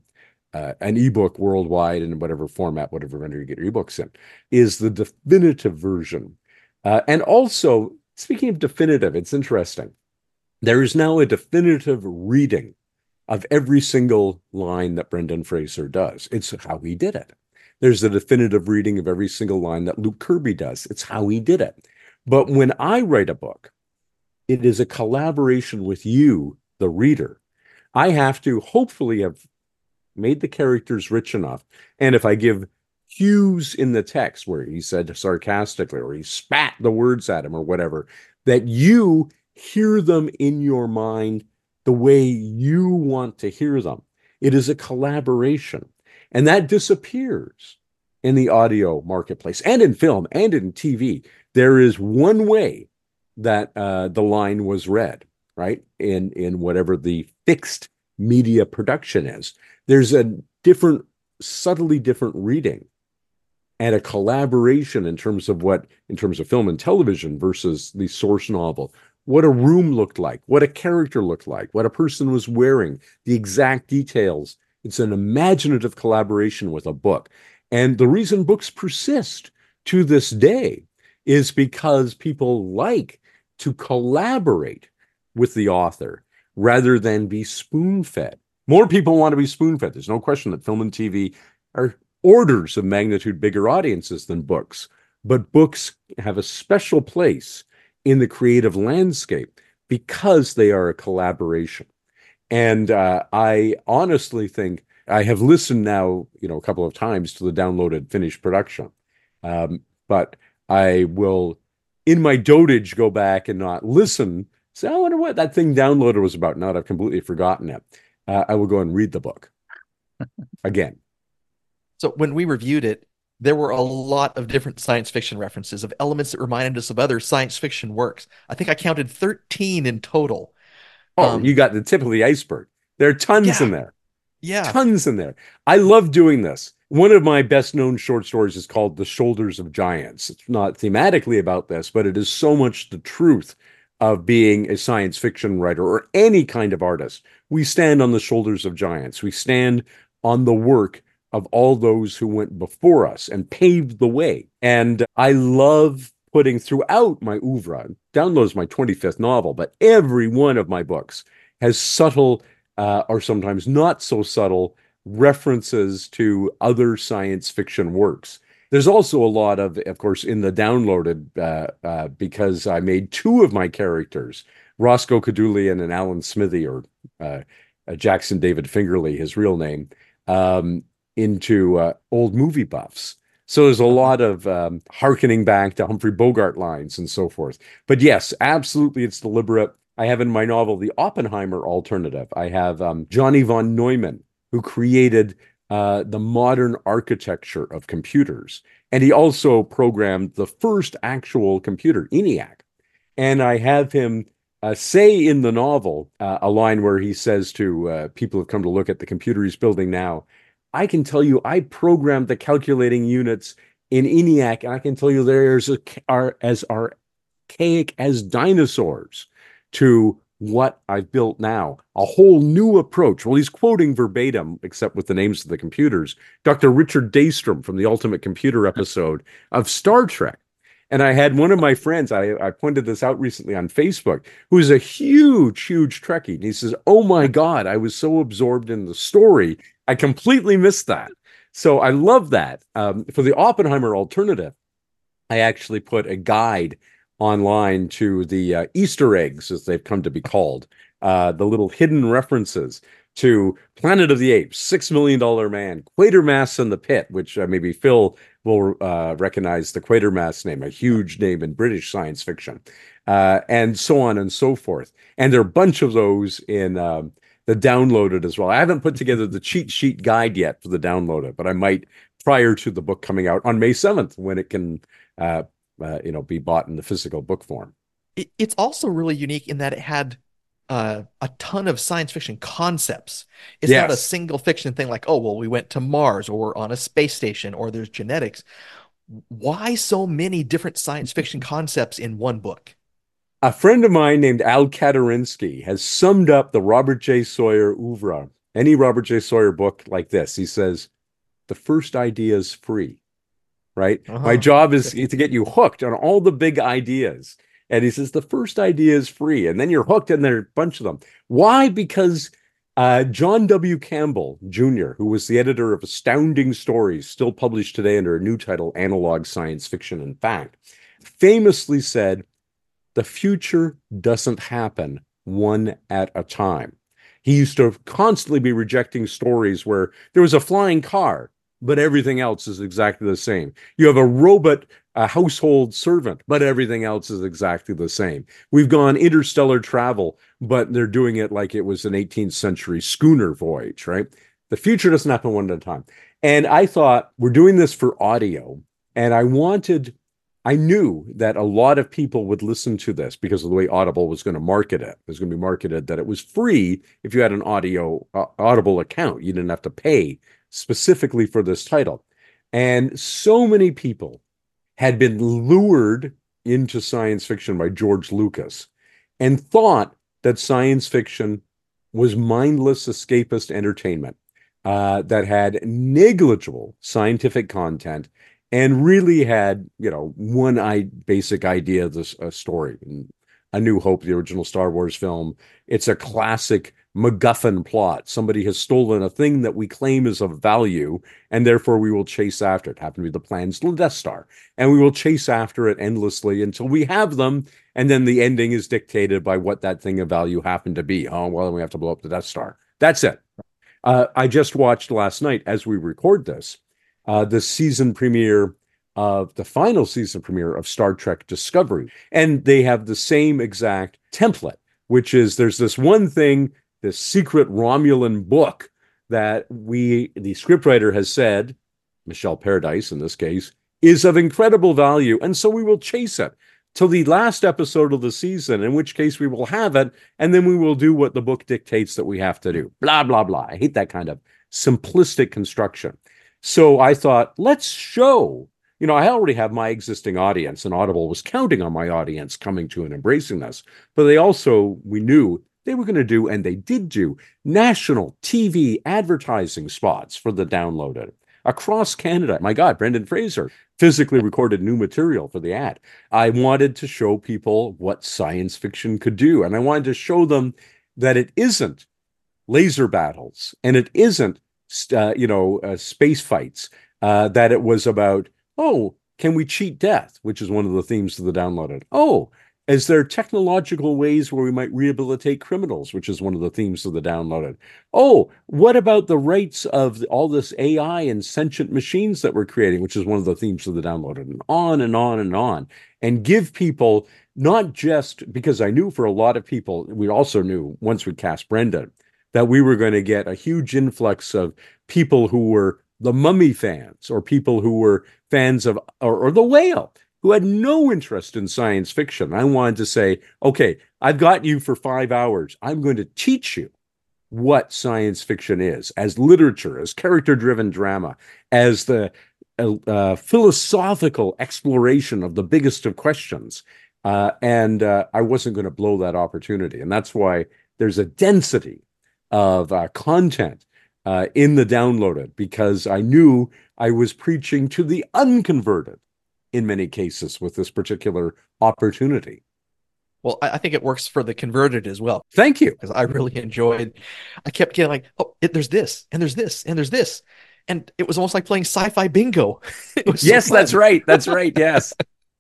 an ebook worldwide in whatever format, whatever vendor you get your ebooks in, is the definitive version. And also, speaking of definitive, it's interesting. There is now a definitive reading of every single line that Brendan Fraser does. It's how he did it. There's a definitive reading of every single line that Luke Kirby does. It's how he did it. But when I write a book, it is a collaboration with you, the reader. I have to hopefully have made the characters rich enough. And if I give cues in the text where he said sarcastically, or he spat the words at him or whatever, that you hear them in your mind the way you want to hear them. It is a collaboration. And that disappears in the audio marketplace and in film and in TV. There is one way that the line was read, right? In whatever the fixed media production is. There's a different, subtly different reading and a collaboration in terms of film and television versus the source novel. What a room looked like, what a character looked like, what a person was wearing, the exact details. It's an imaginative collaboration with a book. And the reason books persist to this day is because people like to collaborate with the author rather than be spoon-fed. More people want to be spoon-fed. There's no question that film and TV are orders of magnitude bigger audiences than books. But books have a special place in the creative landscape because they are a collaboration. And I honestly think I have listened now, a couple of times to the downloaded finished production. But I will, in my dotage, go back and not listen. Say, I wonder what that thing downloaded was about. Now that I've completely forgotten it. I will go and read the book again. So when we reviewed it, there were a lot of different science fiction references of elements that reminded us of other science fiction works. I think I counted 13 in total. Oh, you got the tip of the iceberg. There are tons in there. Yeah. Tons in there. I love doing this. One of my best known short stories is called The Shoulders of Giants. It's not thematically about this, but it is so much the truth of being a science fiction writer or any kind of artist. We stand on the shoulders of giants. We stand on the work of all those who went before us and paved the way. And I love putting throughout my oeuvre, Download's my 25th novel, but every one of my books has subtle or sometimes not so subtle references to other science fiction works. There's also a lot of course, in the downloaded, because I made two of my characters, Roscoe Kadulian and Alan Smithy, or Jackson David Fingerly, his real name, into old movie buffs. So there's a lot of hearkening back to Humphrey Bogart lines and so forth. But yes, absolutely, it's deliberate. I have in my novel the Oppenheimer alternative. I have Johnny von Neumann, who created the modern architecture of computers. And he also programmed the first actual computer, ENIAC. And I have him say in the novel a line where he says to people who've come to look at the computer he's building now, I can tell you I programmed the calculating units in ENIAC, and I can tell you they're as archaic as dinosaurs to what I've built now. A whole new approach. Well, he's quoting verbatim, except with the names of the computers, Dr. Richard Daystrom from the Ultimate Computer episode of Star Trek. And I had one of my friends, I pointed this out recently on Facebook, who's a huge, huge Trekkie. And he says, oh my God, I was so absorbed in the story, I completely missed that. So I love that. For the Oppenheimer alternative, I actually put a guide online to the Easter eggs, as they've come to be called, the little hidden references to Planet of the Apes, $6 Million Man, Quatermass in the Pit, which maybe Phil will recognize the Quatermass name, a huge name in British science fiction, and so on and so forth. And there are a bunch of those in the Downloaded as well. I haven't put together the cheat sheet guide yet for the Downloaded, but I might prior to the book coming out on May 7th when it can be bought in the physical book form. It's also really unique in that it had a ton of science fiction concepts. It's not a single fiction thing like, oh, well, we went to Mars, or we're on a space station, or there's genetics. Why so many different science fiction concepts in one book? A friend of mine named Al Katarinsky has summed up the Robert J. Sawyer oeuvre. Any Robert J. Sawyer book like this, he says, the first idea is free, right? My job is to get you hooked on all the big ideas. And he says, the first idea is free. And then you're hooked, and there are a bunch of them. Why? Because John W. Campbell, Jr., who was the editor of Astounding Stories, still published today under a new title, Analog Science Fiction and Fact, famously said, the future doesn't happen one at a time. He used to constantly be rejecting stories where there was a flying car, but everything else is exactly the same. You have a robot, a household servant, but everything else is exactly the same. We've gone interstellar travel, but they're doing it like it was an 18th century schooner voyage, right? The future doesn't happen one at a time. And I thought, we're doing this for audio, and I knew that a lot of people would listen to this because of the way Audible was going to market it. It was going to be marketed that it was free if you had an Audible account. You didn't have to pay specifically for this title. And so many people had been lured into science fiction by George Lucas and thought that science fiction was mindless escapist entertainment that had negligible scientific content and really had, one basic idea of this story. A New Hope, the original Star Wars film, it's a classic MacGuffin plot. Somebody has stolen a thing that we claim is of value, and therefore we will chase after it. It happened to be the plans to the Death Star. And we will chase after it endlessly until we have them, and then the ending is dictated by what that thing of value happened to be. Oh, well, then we have to blow up the Death Star. That's it. I just watched last night, as we record this, the final season premiere of Star Trek Discovery. And they have the same exact template, which is there's this one thing, this secret Romulan book that the scriptwriter has said, Michelle Paradise in this case, is of incredible value. And so we will chase it till the last episode of the season, in which case we will have it. And then we will do what the book dictates that we have to do. Blah, blah, blah. I hate that kind of simplistic construction. So I thought, let's show, I already have my existing audience, and Audible was counting on my audience coming to and embracing this. But we knew they were going to do, and they did do, national TV advertising spots for the Downloaded across Canada. My God, Brendan Fraser physically recorded new material for the ad. I wanted to show people what science fiction could do, and I wanted to show them that it isn't laser battles, and it isn't space fights, that it was about, can we cheat death, which is one of the themes of the Downloaded. Is there technological ways where we might rehabilitate criminals, which is one of the themes of the Downloaded. What about the rights of all this AI and sentient machines that we're creating, which is one of the themes of the Downloaded, and on and on and on, and give people, not just because I knew for a lot of people, we also knew once we cast Brendan, that we were going to get a huge influx of people who were the Mummy fans, or people who were fans of, or The Whale, who had no interest in science fiction. I wanted to say, okay, I've got you for 5 hours. I'm going to teach you what science fiction is as literature, as character-driven drama, as the philosophical exploration of the biggest of questions. And I wasn't going to blow that opportunity. And that's why there's a density of content in the Downloaded, because I knew I was preaching to the unconverted in many cases with this particular opportunity. Well, I think it works for the converted as well. Thank you. Because I really enjoyed, I kept getting like, oh, there's this, and there's this, and there's this. And it was almost like playing sci-fi bingo. Yes, so that's right. That's right. Yes.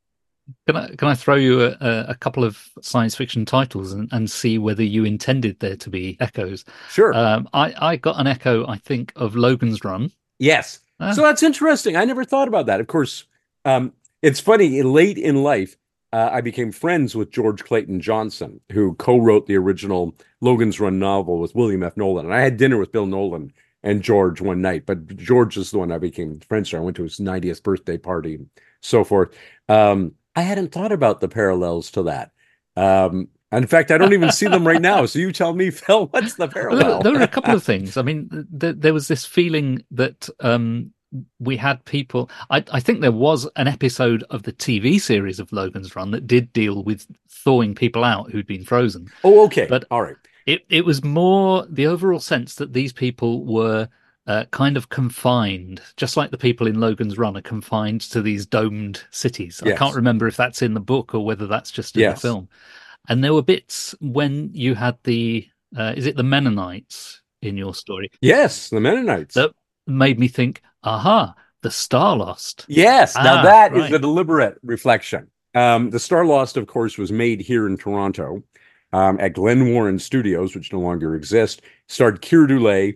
Can I throw you a couple of science fiction titles and see whether you intended there to be echoes? Sure. I got an echo, I think, of Logan's Run. Yes. So that's interesting. I never thought about that. Of course, it's funny. Late in life, I became friends with George Clayton Johnson, who co-wrote the original Logan's Run novel with William F. Nolan. And I had dinner with Bill Nolan and George one night, but George is the one I became friends with. I went to his 90th birthday party and so forth. I hadn't thought about the parallels to that. In fact, I don't even see them right now. So you tell me, Phil, what's the parallel? There were a couple of things. I mean, there was this feeling that we had people. I think there was an episode of the TV series of Logan's Run that did deal with thawing people out who'd been frozen. Oh, okay. But all right. It was more the overall sense that these people were kind of confined, just like the people in Logan's Run are confined to these domed cities. Yes. I can't remember if that's in the book or whether that's just in the film. And there were bits when you had is it the Mennonites in your story? Yes, the Mennonites. That made me think, aha, the Star Lost. Yes, now that is a deliberate reflection. The Star Lost, of course, was made here in Toronto at Glen Warren Studios, which no longer exist. Starred Keir Dullea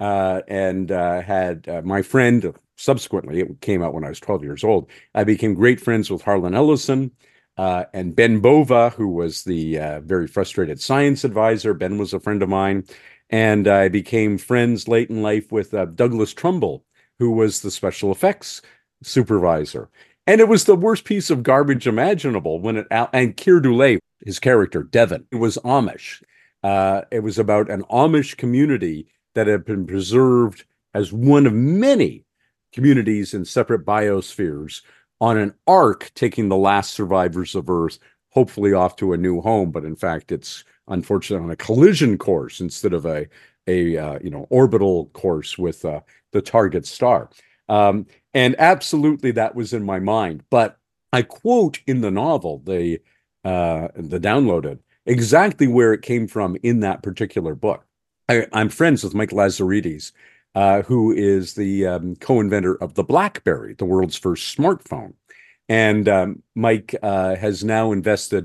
and had my friend, subsequently, it came out when I was 12 years old. I became great friends with Harlan Ellison and Ben Bova, who was the very frustrated science advisor. Ben was a friend of mine. And I became friends late in life with Douglas Trumbull, who was the special effects supervisor. And it was the worst piece of garbage imaginable when and Keir Dullea, his character, Devon, it was Amish. It was about an Amish community that had been preserved as one of many communities in separate biospheres on an ark taking the last survivors of Earth, hopefully off to a new home. But in fact, it's unfortunately on a collision course instead of a orbital course with the target star. And absolutely that was in my mind. But I quote in the novel, the Downloaded, exactly where it came from in that particular book. I'm friends with Mike Lazaridis, who is the co-inventor of the BlackBerry, the world's first smartphone. And Mike has now invested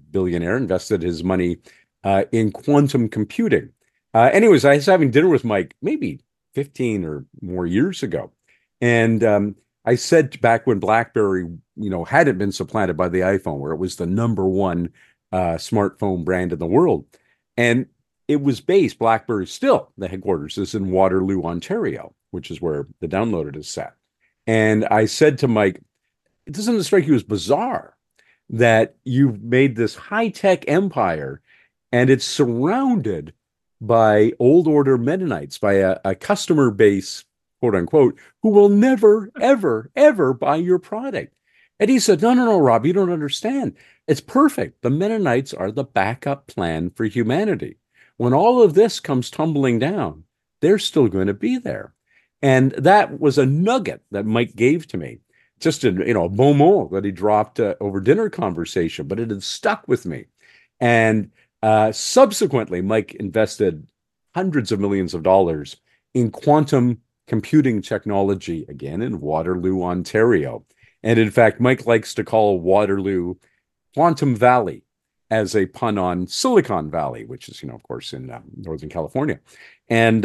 his money in quantum computing. Anyways, I was having dinner with Mike maybe 15 or more years ago. And I said back when BlackBerry, hadn't been supplanted by the iPhone, where it was the number one smartphone brand in the world. And it was based, BlackBerry still, the headquarters is in Waterloo, Ontario, which is where the Downloaded is set. And I said to Mike, doesn't it strike you as bizarre that you've made this high-tech empire and it's surrounded by old order Mennonites, by a customer base, quote unquote, who will never, ever, ever buy your product? And he said, no, Rob, you don't understand. It's perfect. The Mennonites are the backup plan for humanity. When all of this comes tumbling down, they're still going to be there. And that was a nugget that Mike gave to me. Just a bon mot that he dropped over dinner conversation, but it had stuck with me. And subsequently, Mike invested hundreds of millions of dollars in quantum computing technology, again, in Waterloo, Ontario. And in fact, Mike likes to call Waterloo Quantum Valley as a pun on Silicon Valley, which is, of course, in Northern California. And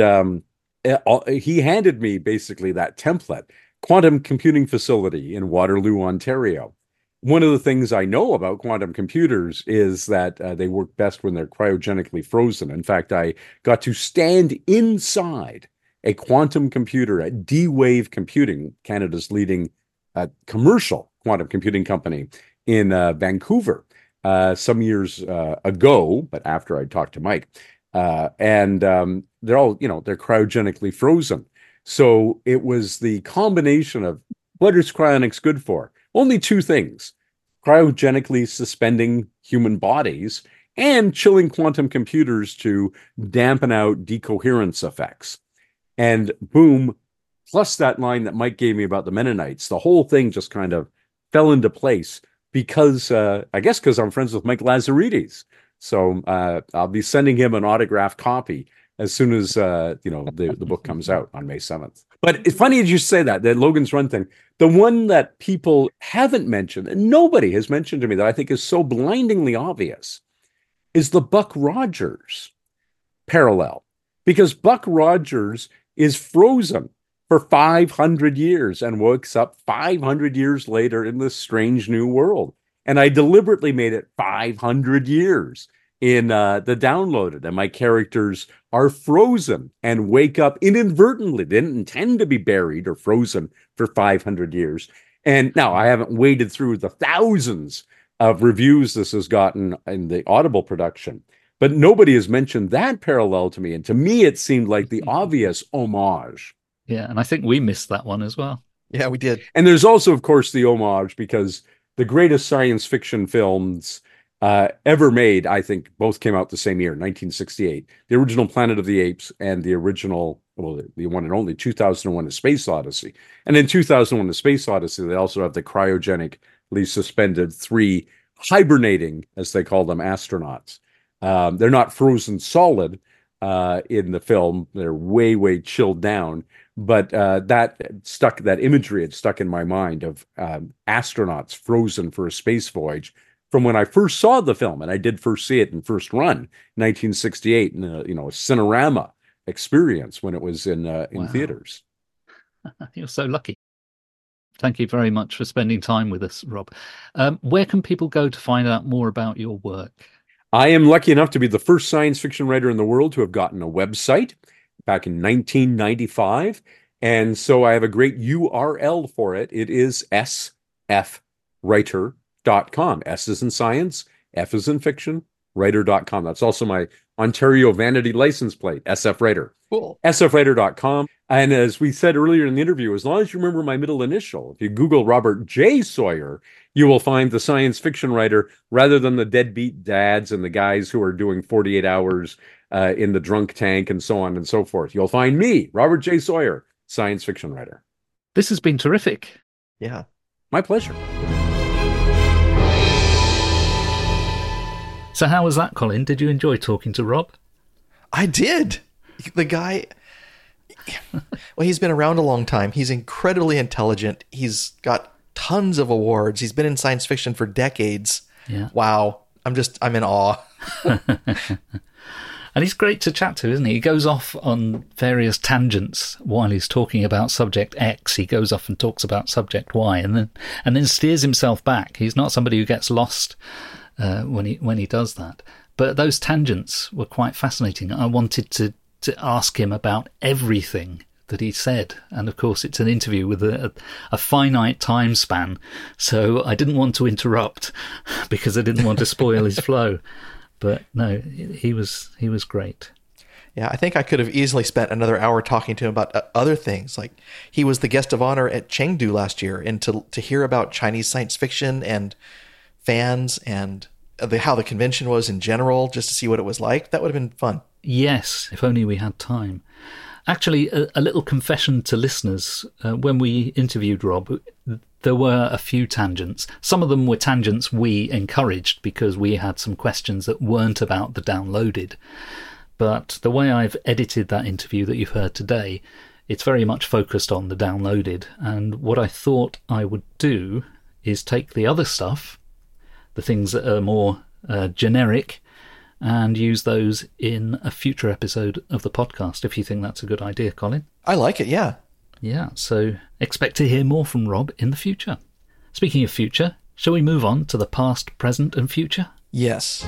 he handed me basically that template, quantum computing facility in Waterloo, Ontario. One of the things I know about quantum computers is that they work best when they're cryogenically frozen. In fact, I got to stand inside a quantum computer at D-Wave Computing, Canada's leading commercial quantum computing company in Vancouver some years ago, but after I talked to Mike. And they're all, they're cryogenically frozen. So it was the combination of what is cryonics good for? Only two things: cryogenically suspending human bodies and chilling quantum computers to dampen out decoherence effects. And boom, plus that line that Mike gave me about the Mennonites, the whole thing just kind of fell into place because, I guess because I'm friends with Mike Lazaridis. So I'll be sending him an autographed copy as soon as, the book comes out on May 7th. But it's funny as you say that Logan's Run thing. The one that people haven't mentioned, and nobody has mentioned to me that I think is so blindingly obvious, is the Buck Rogers parallel. Because Buck Rogers is frozen for 500 years and wakes up 500 years later in this strange new world. And I deliberately made it 500 years in the Downloaded, and my characters are frozen and wake up inadvertently. They didn't intend to be buried or frozen for 500 years. And now I haven't waded through the thousands of reviews this has gotten in the Audible production, but nobody has mentioned that parallel to me. And to me, it seemed like the obvious homage. Yeah, and I think we missed that one as well. Yeah, we did. And there's also, of course, the homage because the greatest science fiction films ever made, I think, both came out the same year, 1968. The original Planet of the Apes and the original, well, the one and only 2001: A Space Odyssey. And in 2001: A Space Odyssey, they also have the cryogenically suspended 3 hibernating, as they call them, astronauts. They're not frozen solid in the film. They're way, way chilled down. But that imagery had stuck in my mind of astronauts frozen for a space voyage from when I first saw the film, and I did first see it in first run, 1968, in a Cinerama experience when it was in theaters. You're so lucky. Thank you very much for spending time with us, Rob. Where can people go to find out more about your work? I am lucky enough to be the first science fiction writer in the world to have gotten a website back in 1995. And so I have a great URL for it. It is sfwriter.com. S is in science, F is in fiction, writer.com. That's also my Ontario vanity license plate, SF Writer. Cool. sfwriter.com. And as we said earlier in the interview, as long as you remember my middle initial, if you Google Robert J. Sawyer, you will find the science fiction writer rather than the deadbeat dads and the guys who are doing 48 hours in the drunk tank and so on and so forth. You'll find me, Robert J. Sawyer, science fiction writer. This has been terrific. Yeah. My pleasure. So how was that, Colin? Did you enjoy talking to Rob? I did. The guy, well, he's been around a long time. He's incredibly intelligent. He's got tons of awards. He's been in science fiction for decades. Yeah. Wow. I'm in awe. And he's great to chat to, isn't he? He goes off on various tangents while he's talking about subject X. He goes off and talks about subject Y, and then steers himself back. He's not somebody who gets lost when he does that. But those tangents were quite fascinating. I wanted to ask him about everything that he said. And of course, it's an interview with a finite time span. So I didn't want to interrupt because I didn't want to spoil his flow. But no, he was great. Yeah, I think I could have easily spent another hour talking to him about other things. Like, he was the guest of honor at Chengdu last year, and to hear about Chinese science fiction and fans and how the convention was in general, just to see what it was like, that would have been fun. Yes, if only we had time. Actually, a little confession to listeners. When we interviewed Rob, there were a few tangents. Some of them were tangents we encouraged because we had some questions that weren't about the Downloaded. But the way I've edited that interview that you've heard today, it's very much focused on the Downloaded. And what I thought I would do is take the other stuff, the things that are more generic, and use those in a future episode of the podcast, if you think that's a good idea, Colin. I like it, yeah. Yeah, so expect to hear more from Rob in the future. Speaking of future, shall we move on to the past, present and future? Yes.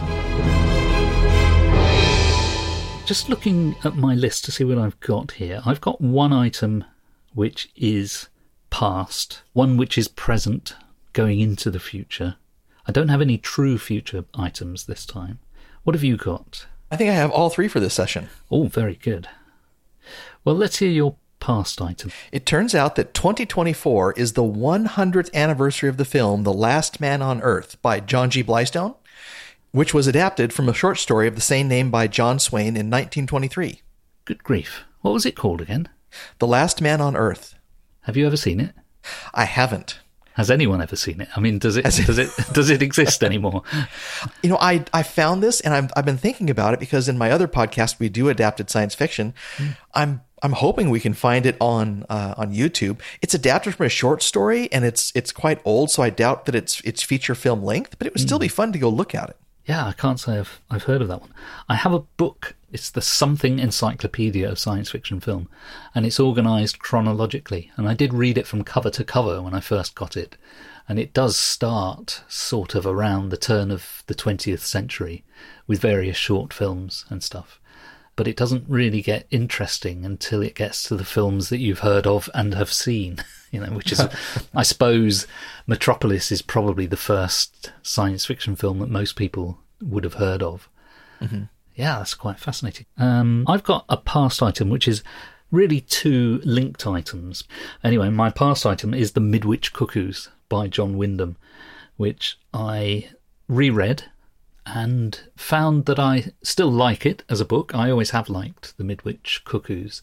Just looking at my list to see what I've got here. I've got one item which is past, one which is present, going into the future. I don't have any true future items this time. What have you got? I think I have all three for this session. Oh, very good. Well, let's hear your past item. It turns out that 2024 is the 100th anniversary of the film The Last Man on Earth by John G. Blystone, which was adapted from a short story of the same name by John Swain in 1923. Good grief. What was it called again? The Last Man on Earth. Have you ever seen it? I haven't. Has anyone ever seen it? I mean, does it exist anymore? You know, I found this, and I've been thinking about it because in my other podcast we do adapted science fiction. I'm hoping we can find it on YouTube. It's adapted from a short story, and it's quite old, so I doubt that it's feature film length. But it would still be fun to go look at it. Yeah, I can't say I've heard of that one. I have a book. It's the Something Encyclopedia of Science Fiction Film, and it's organised chronologically. And I did read it from cover to cover when I first got it. And it does start sort of around the turn of the 20th century with various short films and stuff. But it doesn't really get interesting until it gets to the films that you've heard of and have seen, you know, which is, I suppose, Metropolis is probably the first science fiction film that most people would have heard of. Mm-hmm. Yeah, that's quite fascinating. I've got a past item, which is really two linked items. Anyway, my past item is The Midwich Cuckoos by John Wyndham, which I reread and found that I still like it as a book. I always have liked The Midwich Cuckoos.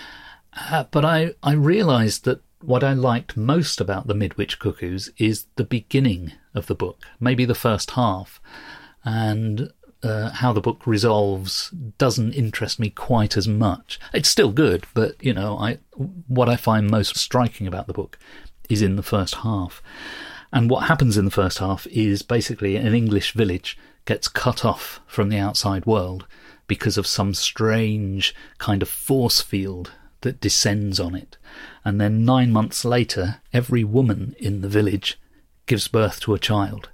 But I realised that what I liked most about The Midwich Cuckoos is the beginning of the book, maybe the first half. And how the book resolves doesn't interest me quite as much. It's still good, but, you know, what I find most striking about the book is in the first half. And what happens in the first half is basically an English village gets cut off from the outside world because of some strange kind of force field that descends on it. And then 9 months later, every woman in the village gives birth to a child.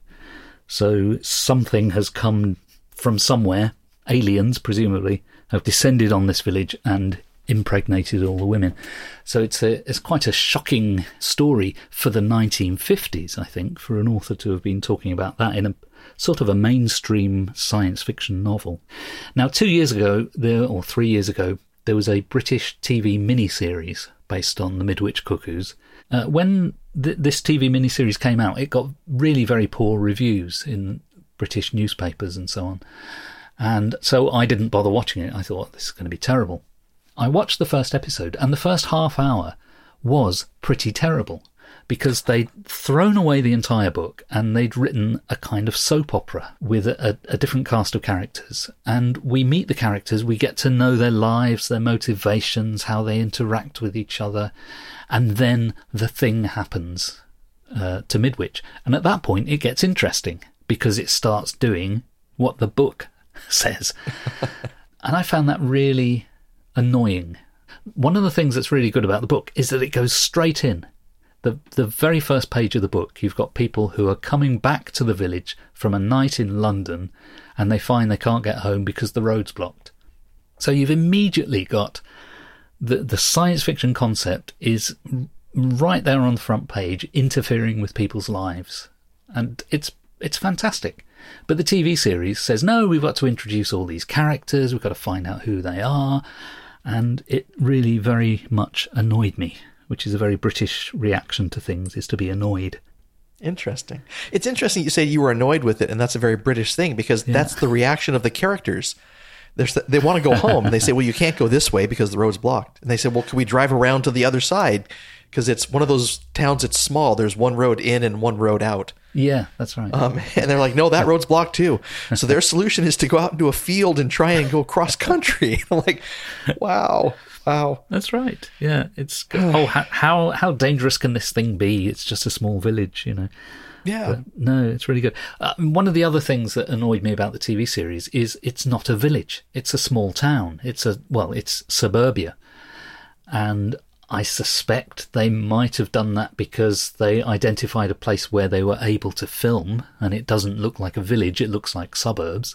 So something has come from somewhere, aliens presumably, have descended on this village and impregnated all the women. So it's quite a shocking story for the 1950s, I think, for an author to have been talking about that in a sort of a mainstream science fiction novel. Now, 2 years ago, or 3 years ago, there was a British TV miniseries based on The Midwich Cuckoos. When this TV miniseries came out, it got really very poor reviews in British newspapers and so on. And so I didn't bother watching it. I thought, this is going to be terrible. I watched the first episode, and the first half hour was pretty terrible because they'd thrown away the entire book and they'd written a kind of soap opera with a different cast of characters. And we meet the characters, we get to know their lives, their motivations, how they interact with each other. And then the thing happens to Midwich. And at that point, it gets interesting, because it starts doing what the book says. And I found that really annoying. One of the things that's really good about the book is that it goes straight in. The very first page of the book, you've got people who are coming back to the village from a night in London, and they find they can't get home because the road's blocked. So you've immediately got the science fiction concept is right there on the front page, interfering with people's lives. And it's fantastic. But the TV series says, no, we've got to introduce all these characters, we've got to find out who they are. And it really very much annoyed me, which is a very British reaction to things, is to be annoyed. Interesting. It's interesting you say you were annoyed with it, and that's a very British thing, because that's the reaction of the characters. They want to go home, and they say, well, you can't go this way because the road's blocked. And they say, well, can we drive around to the other side? Because it's one of those towns, it's small. There's one road in and one road out. Yeah, that's right. And they're like, no, that road's blocked too. So their solution is to go out into a field and try and go cross country. I'm like, wow. That's right. Yeah, it's how dangerous can this thing be? It's just a small village, you know. Yeah. But no, it's really good. One of the other things that annoyed me about the TV series is it's not a village. It's a small town. It's suburbia. And I suspect they might have done that because they identified a place where they were able to film, and it doesn't look like a village, it looks like suburbs.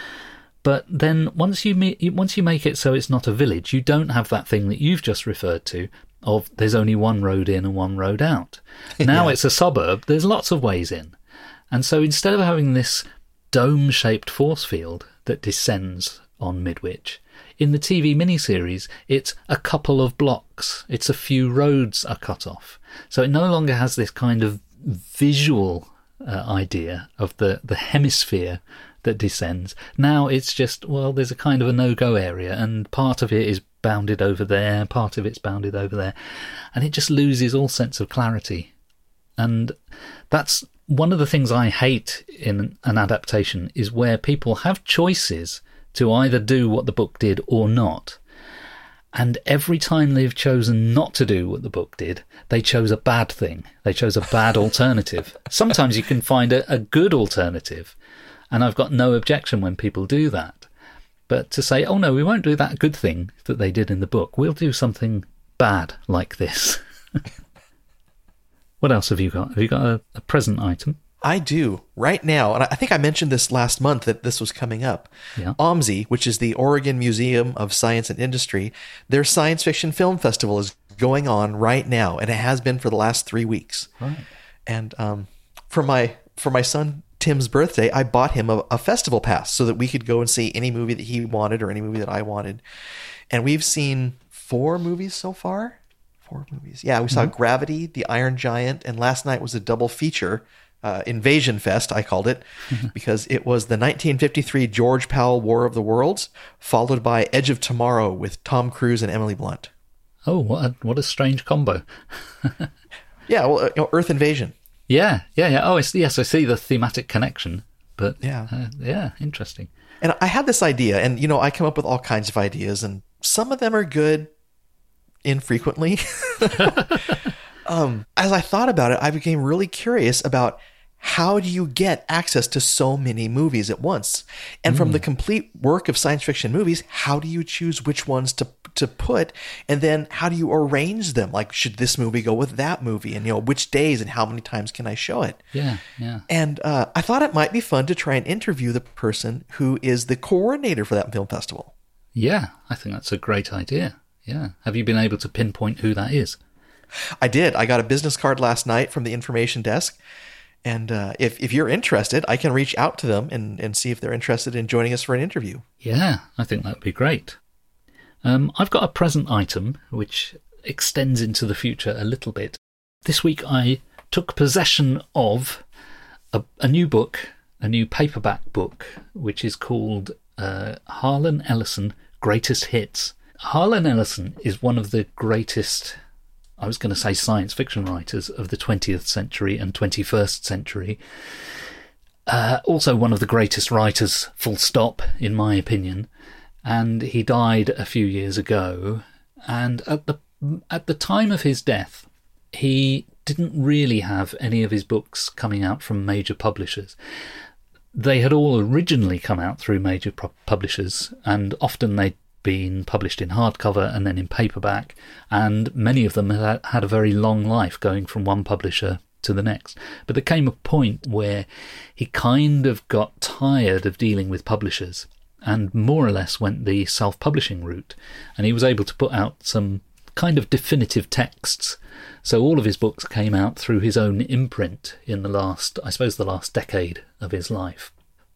But then once you make it so it's not a village, you don't have that thing that you've just referred to of there's only one road in and one road out. Now it's a suburb, there's lots of ways in. And so instead of having this dome-shaped force field, that descends on Midwich. In the TV miniseries, it's a couple of blocks. It's a few roads are cut off. So it no longer has this kind of visual idea of the hemisphere that descends. Now it's just, well, there's a kind of a no-go area, and part of it is bounded over there, part of it's bounded over there, and it just loses all sense of clarity. And that's one of the things I hate in an adaptation, is where people have choices to either do what the book did or not. And every time they've chosen not to do what the book did, they chose a bad thing. They chose a bad alternative. Sometimes you can find a good alternative, and I've got no objection when people do that. But to say, oh no, we won't do that good thing that they did in the book. We'll do something bad like this. What else have you got? Have you got a present item? I do, right now, and I think I mentioned this last month that this was coming up. Yeah. OMSI, which is the Oregon Museum of Science and Industry, their science fiction film festival is going on right now, and it has been for the last 3 weeks. Right. And for my son Tim's birthday, I bought him a festival pass so that we could go and see any movie that he wanted or any movie that I wanted. And we've seen 4 movies so far. 4 movies. Yeah, we saw Gravity, The Iron Giant, and last night was a double feature. Invasion Fest, I called it, because it was the 1953 George Powell War of the Worlds, followed by Edge of Tomorrow with Tom Cruise and Emily Blunt. Oh, what a strange combo. Yeah, well, Earth Invasion. Yeah. Oh, yes, I see the thematic connection, but yeah, interesting. And I had this idea, and I come up with all kinds of ideas, and some of them are good infrequently. As I thought about it, I became really curious about how do you get access to so many movies at once? And from the complete work of science fiction movies, how do you choose which ones to put? And then how do you arrange them? Like, should this movie go with that movie? And, which days and how many times can I show it? Yeah. And I thought it might be fun to try and interview the person who is the coordinator for that film festival. Yeah, I think that's a great idea. Yeah. Have you been able to pinpoint who that is? I did. I got a business card last night from the information desk. And if you're interested, I can reach out to them and see if they're interested in joining us for an interview. Yeah, I think that would be great. I've got a present item which extends into the future a little bit. This week I took possession of a new book, a new paperback book, which is called Harlan Ellison Greatest Hits. Harlan Ellison is one of the greatest, I was going to say science fiction writers of the 20th century and 21st century. Also one of the greatest writers, full stop, in my opinion. And he died a few years ago. And at the time of his death, he didn't really have any of his books coming out from major publishers. They had all originally come out through major publishers, and often they'd been published in hardcover and then in paperback, and many of them had a very long life going from one publisher to the next. But there came a point where he kind of got tired of dealing with publishers and more or less went the self-publishing route, and he was able to put out some kind of definitive texts. So all of his books came out through his own imprint in the last decade of his life.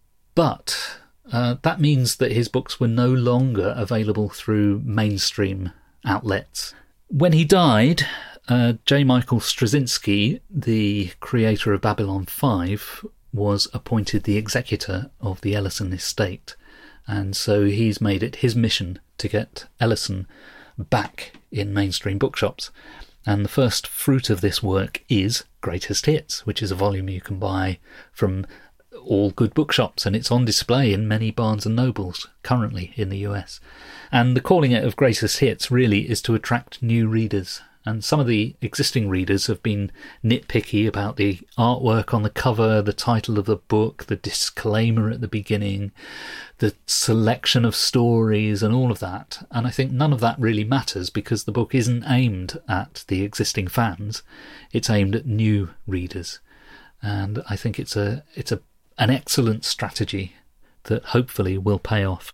But that means that his books were no longer available through mainstream outlets. When he died, J. Michael Straczynski, the creator of Babylon 5, was appointed the executor of the Ellison estate. And so he's made it his mission to get Ellison back in mainstream bookshops. And the first fruit of this work is Greatest Hits, which is a volume you can buy from all good bookshops, and it's on display in many Barnes and Nobles currently in the US. And the calling it of Greatest Hits really is to attract new readers. And some of the existing readers have been nitpicky about the artwork on the cover, the title of the book, the disclaimer at the beginning, the selection of stories and all of that. And I think none of that really matters because the book isn't aimed at the existing fans. It's aimed at new readers. And I think it's an excellent strategy that hopefully will pay off.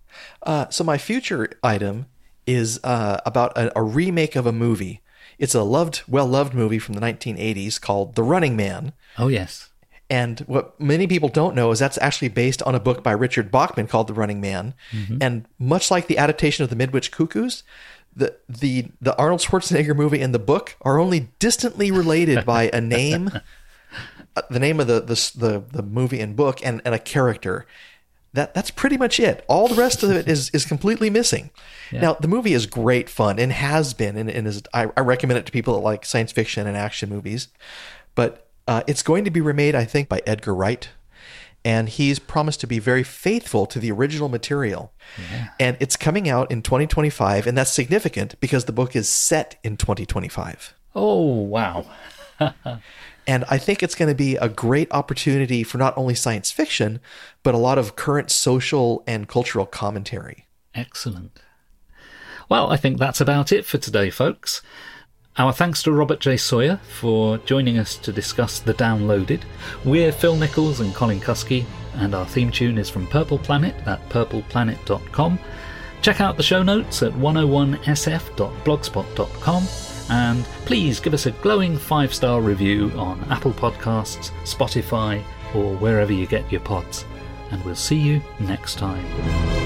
So my future item is about a remake of a movie. It's a well-loved movie from the 1980s called The Running Man. Oh, yes. And what many people don't know is that's actually based on a book by Richard Bachman called The Running Man. And much like the adaptation of The Midwich Cuckoos, the Arnold Schwarzenegger movie and the book are only distantly related by a name, the name of the movie and book, and a character. That's pretty much it. All the rest of it is completely missing. Yeah. Now, the movie is great fun and has been, and is, I recommend it to people that like science fiction and action movies. But it's going to be remade, I think, by Edgar Wright. And he's promised to be very faithful to the original material. Yeah. And it's coming out in 2025, and that's significant because the book is set in 2025. Oh, wow. And I think it's going to be a great opportunity for not only science fiction, but a lot of current social and cultural commentary. Excellent. Well, I think that's about it for today, folks. Our thanks to Robert J. Sawyer for joining us to discuss The Downloaded. We're Phil Nichols and Colin Cuskey, and our theme tune is from Purple Planet at purpleplanet.com. Check out the show notes at 101sf.blogspot.com, and please give us a glowing 5-star review on Apple Podcasts, Spotify, or wherever you get your pods. And we'll see you next time.